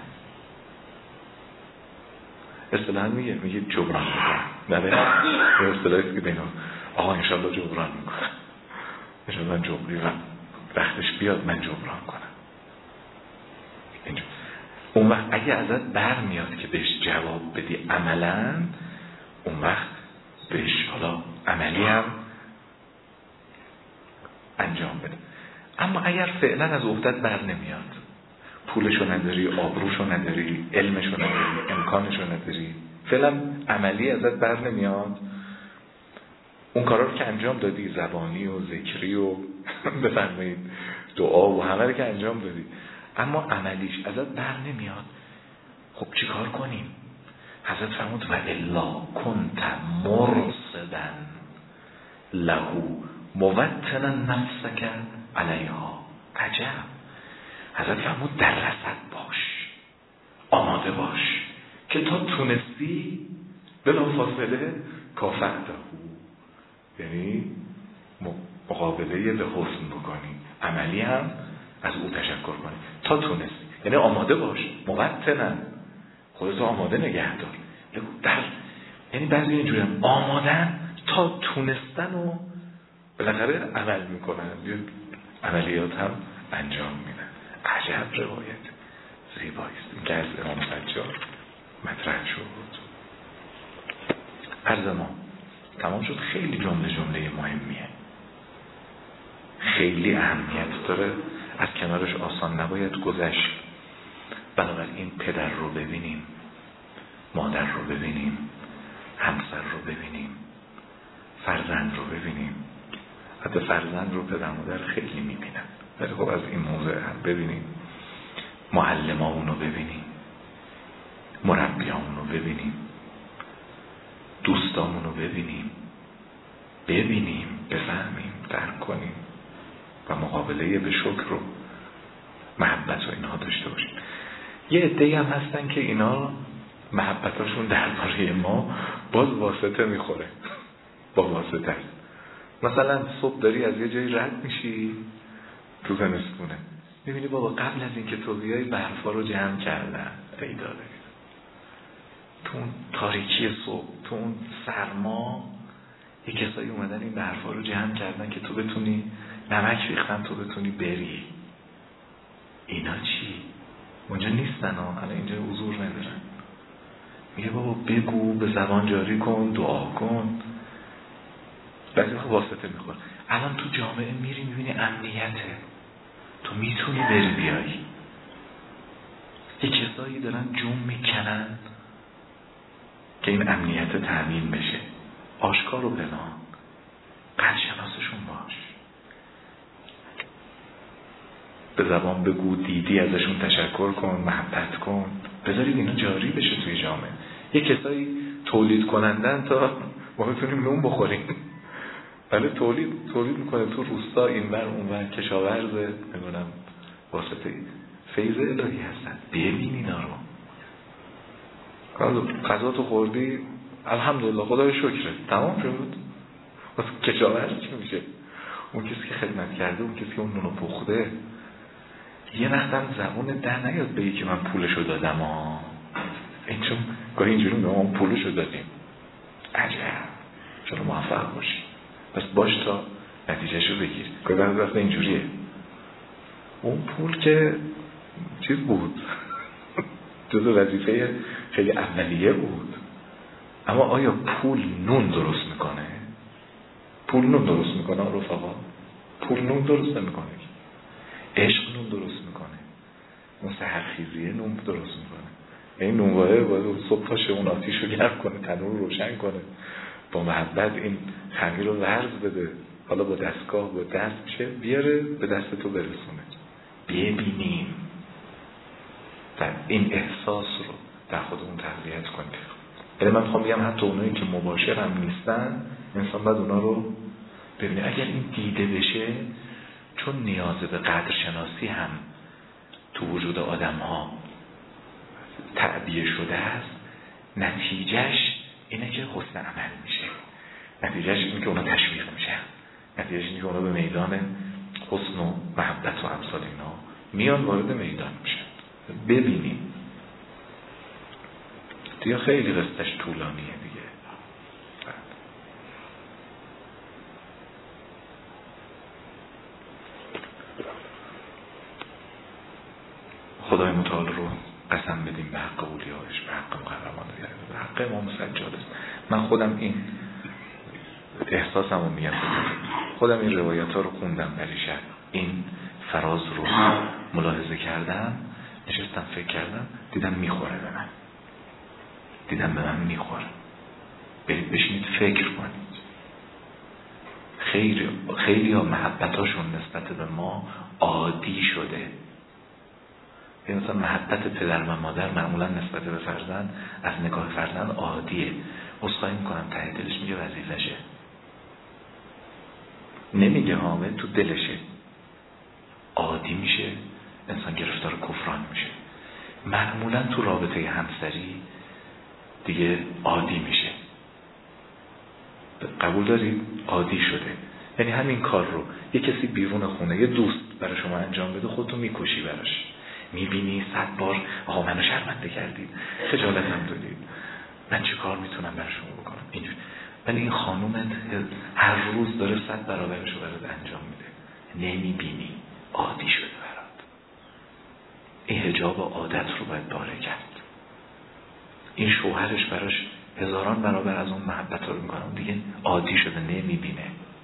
A: اصطلاحاً میگه جبران میکنه. نه اصطلاحی که بینم آقا انشالله جبران میکنه، انشالله جبری و وقتش بیاد من جبران کنم. اینجا اون وقت اگه ازت بر میاد که بهش جواب بدی عملاً، اون وقت بهش حالا عملی هم انجام بده. اما اگر فعلا از عهدت بر نمیاد، پولشو نداری، آبروشو نداری، علمشو نداری، امکانشو نداری، فعلا عملی ازت بر نمیاد، اون کارا رو که انجام دادی، زبانی و ذکری و بفرمایید دعا و همه رو که انجام دادی، اما عملیش ازت بر نمیاد، خب چی کار کنیم؟ حضرت فرمود و الا کنت مرصدا له موطنا نفسک علیها. عجب. حضرت فرمود در رصد باش، آماده باش که تا تونستی بلافاصله کافرته، یعنی مقابله به حسن بکنی، عملی هم از او تشکر کنی تا تونستی. یعنی آماده باش، موطنن، خودتو آماده نگه دار. یعنی بعضی اینجوری هم آمادن تا تونستن و بالاخره عمل میکنن، عملیات هم انجام میدن. عجب روایت زیباییست این که از امام سجاد مطرح شد. عرض ما تمام شد. خیلی جمله مهمیه، خیلی اهمیت داره، از کنارش آسان نباید گذشت. بنابراین پدر رو ببینیم، مادر رو ببینیم، همسر رو ببینیم، فرزند رو ببینیم. حتی فرزند رو پدر مادر خیلی میبینن، ولی خب از این موضوع هم ببینیم. معلمامون رو ببینیم، مربیامون رو ببینیم، دوستامون رو ببینیم، بفهمیم، درک کنیم و مقابله به شکر و محبت و اینها داشته باشیم. یه عده‌ای هم هستن که اینا محبتاشون درباره ما باز واسطه میخوره، با واسطه. مثلا صبح داری از یه جایی رد میشی تو زمستونه، میبینی بابا قبل از اینکه تو بیای برفا رو جمع کردن، ای داره تو اون تاریکی صبح، تو اون سرما، یه کسایی اومدن این برفا رو جمع کردن که تو بتونی، نمک ریختن تو بتونی بری. اینا چی؟ اونجا نیستن ها، الان اینجا حضور ندارن. میگه بابا بگو، به زبان جاری کن، دعا کن. بعضی وقت واسطه میخور. الان تو جامعه میری میبینی امنیته، تو میتونی بری بیای. یه کسایی دارن جون میکنن که این امنیت تامین بشه، آشکار و پنهان. قدر شناسشون باش، به زبان بگو، دیدی ازشون تشکر کن، محبت کن، بذارید اینا جاری بشه توی جامعه. یه کسایی تولید کنندن تا ما بتونیم نون بخوریم، ولی تولید میکنه تو روستا، اینور اونور، کشاورزه، نمیدونم واسطه فیض الهی هستن. ببین اینا رو، غذا تو خوردی الحمدلله خدای شکره، تمام شد. واسه کشاورز چی میشه؟ اون کسی که خدمت کرده، اون کسی که اون نونو پخته، یه وقتم زبون در نیاد بگی که من پولشو دادم ها. این چون گاهی اینجوری میگم ما پولشو دادیم. عجب، چرا موفق باشی، بس باش تا نتیجهشو بگیر. گاهی وقت اینجوریه، اون پول که چیز بود، جزو وظیفه خیلی اولیه بود، اما آیا پول نون درست میکنه؟ پول نون درست میکنه رفقا؟ پول نون درست نمیکنه، عشق نون درست میکنه، اون سحرخیزیه نون درست میکنه. این نونوایه باید صبح پاشه اون آتیش رو گرم کنه، تنور رو روشن کنه، با محبت این خمیر رو ورز بده، حالا با دستگاه با دست میشه بیاره به دست تو برسونه. ببینیم در این احساس رو در خودمون تقویت کنیم. یعنی من میخوام بگم حتی اونایی که مباشر هم نیستن، انسان باید اونا رو ببینه. اگر این دیده بشه، چون نیاز به قدرشناسی هم تو وجود آدم ها تعبیه شده است، نتیجهش اینه که حسن عمل میشه، نتیجهش اینه که اونا تشویق میشن، نتیجهش اینه که اونا به میدان حسن و محبت و امثال اینا میان، وارد میدان میشن. ببینیم دیگه خیلی قصتش طولانیه دیگه. خدای متعال رو قسم بدیم به حق اولیاش، به حق مقربان، به حق امام سجاد است. من خودم این احساسم رو میگم، خودم این روایت ها رو خوندم پریشب، این فراز رو ملاحظه کردم، نشستم فکر کردم، دیدم میخوره به من، دیدم به من میخوره. برید بشینید فکر کنید. خیلی ها محبتاشون نسبت به ما عادی شده. این مثلا محبت پدر و مادر معمولا نسبت به فرزند از نگاه فرزند عادیه. عذرخواهی میکنم ته دلش میگه وظیفشه، نمیگه حامد تو دلشه، عادی میشه، انسان گرفتار کفران میشه. معمولا تو رابطه همسری دیگه عادی میشه. قبول دارید؟ عادی شده. یعنی همین کار رو یه کسی بیرون خونه، یه دوست برای شما انجام بده، خودتو میکشی براش. میبینی 100 بار آقا منو شرمنده کردید، خجالتم دادید، من چه کار میتونم برای شما بکنم اینجوری. ولی این خانومت هر روز داره 100 برابرش رو برات انجام میده، نمیبینی، عادی شده برات. این حجاب عادت رو باید باره کرد. این شوهرش براش هزاران برابر از اون محبت رو میکنم، دیگه عادی شده، نمیبینه.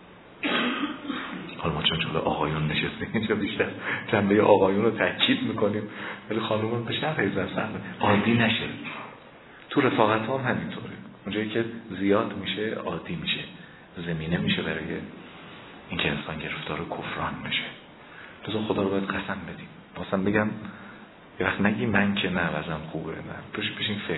A: حالا ما چون جلو آقایون نشستیم اینجا بیشتر جنبه آقایون رو تاکید میکنیم، ولی خانومان به شرح عادی نشه. تو رفاقت هم همینطوره، اونجایی که زیاد میشه عادی میشه، زمینه میشه برای اینکه انسان گرفتار کفران بشه. لذا خدا رو باید قسم بدیم. مثلا بگم یه وقت نگی من که نه وضعم خوبه، نه بشین فکر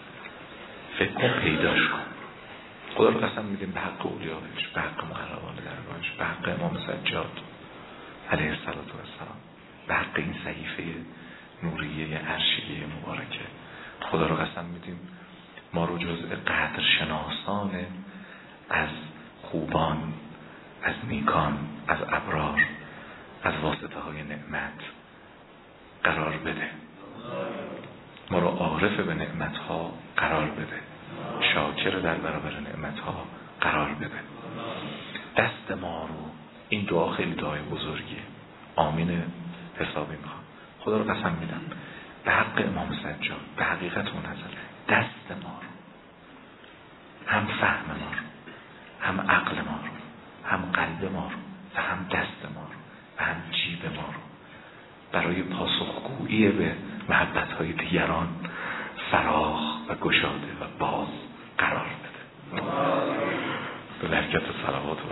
A: کن پیداش کن. خدا رو قسم میدیم به حق اولیاءش، به حق مقربان درگاهش، به حق امام سجاد علیه السلام، به حق این صحیفه نوریه عرشیه مبارکه. خدا رو قسم میدیم ما رو جزء قدر شناسان از خوبان، از نیکان، از ابرار، از واسطه های نعمت قرار بده. ما رو عارف به نعمت ها قرار بده، شاکر در برابر نعمت ها قرار بده. دست ما رو، این دعا خیلی دعای بزرگیه، آمین حسابی میخوام. خدا رو قسم میدم به حق امام سجاد، به حقیقت اون نظر، دست ما رو، هم فهم ما رو، هم عقل ما رو، هم قلب ما رو، و هم دست ما رو، و هم جیب ما رو برای پاسخگویی به محبت‌های دیگران فراخ و گشاده و باز قرار بده. به برکت صلوات و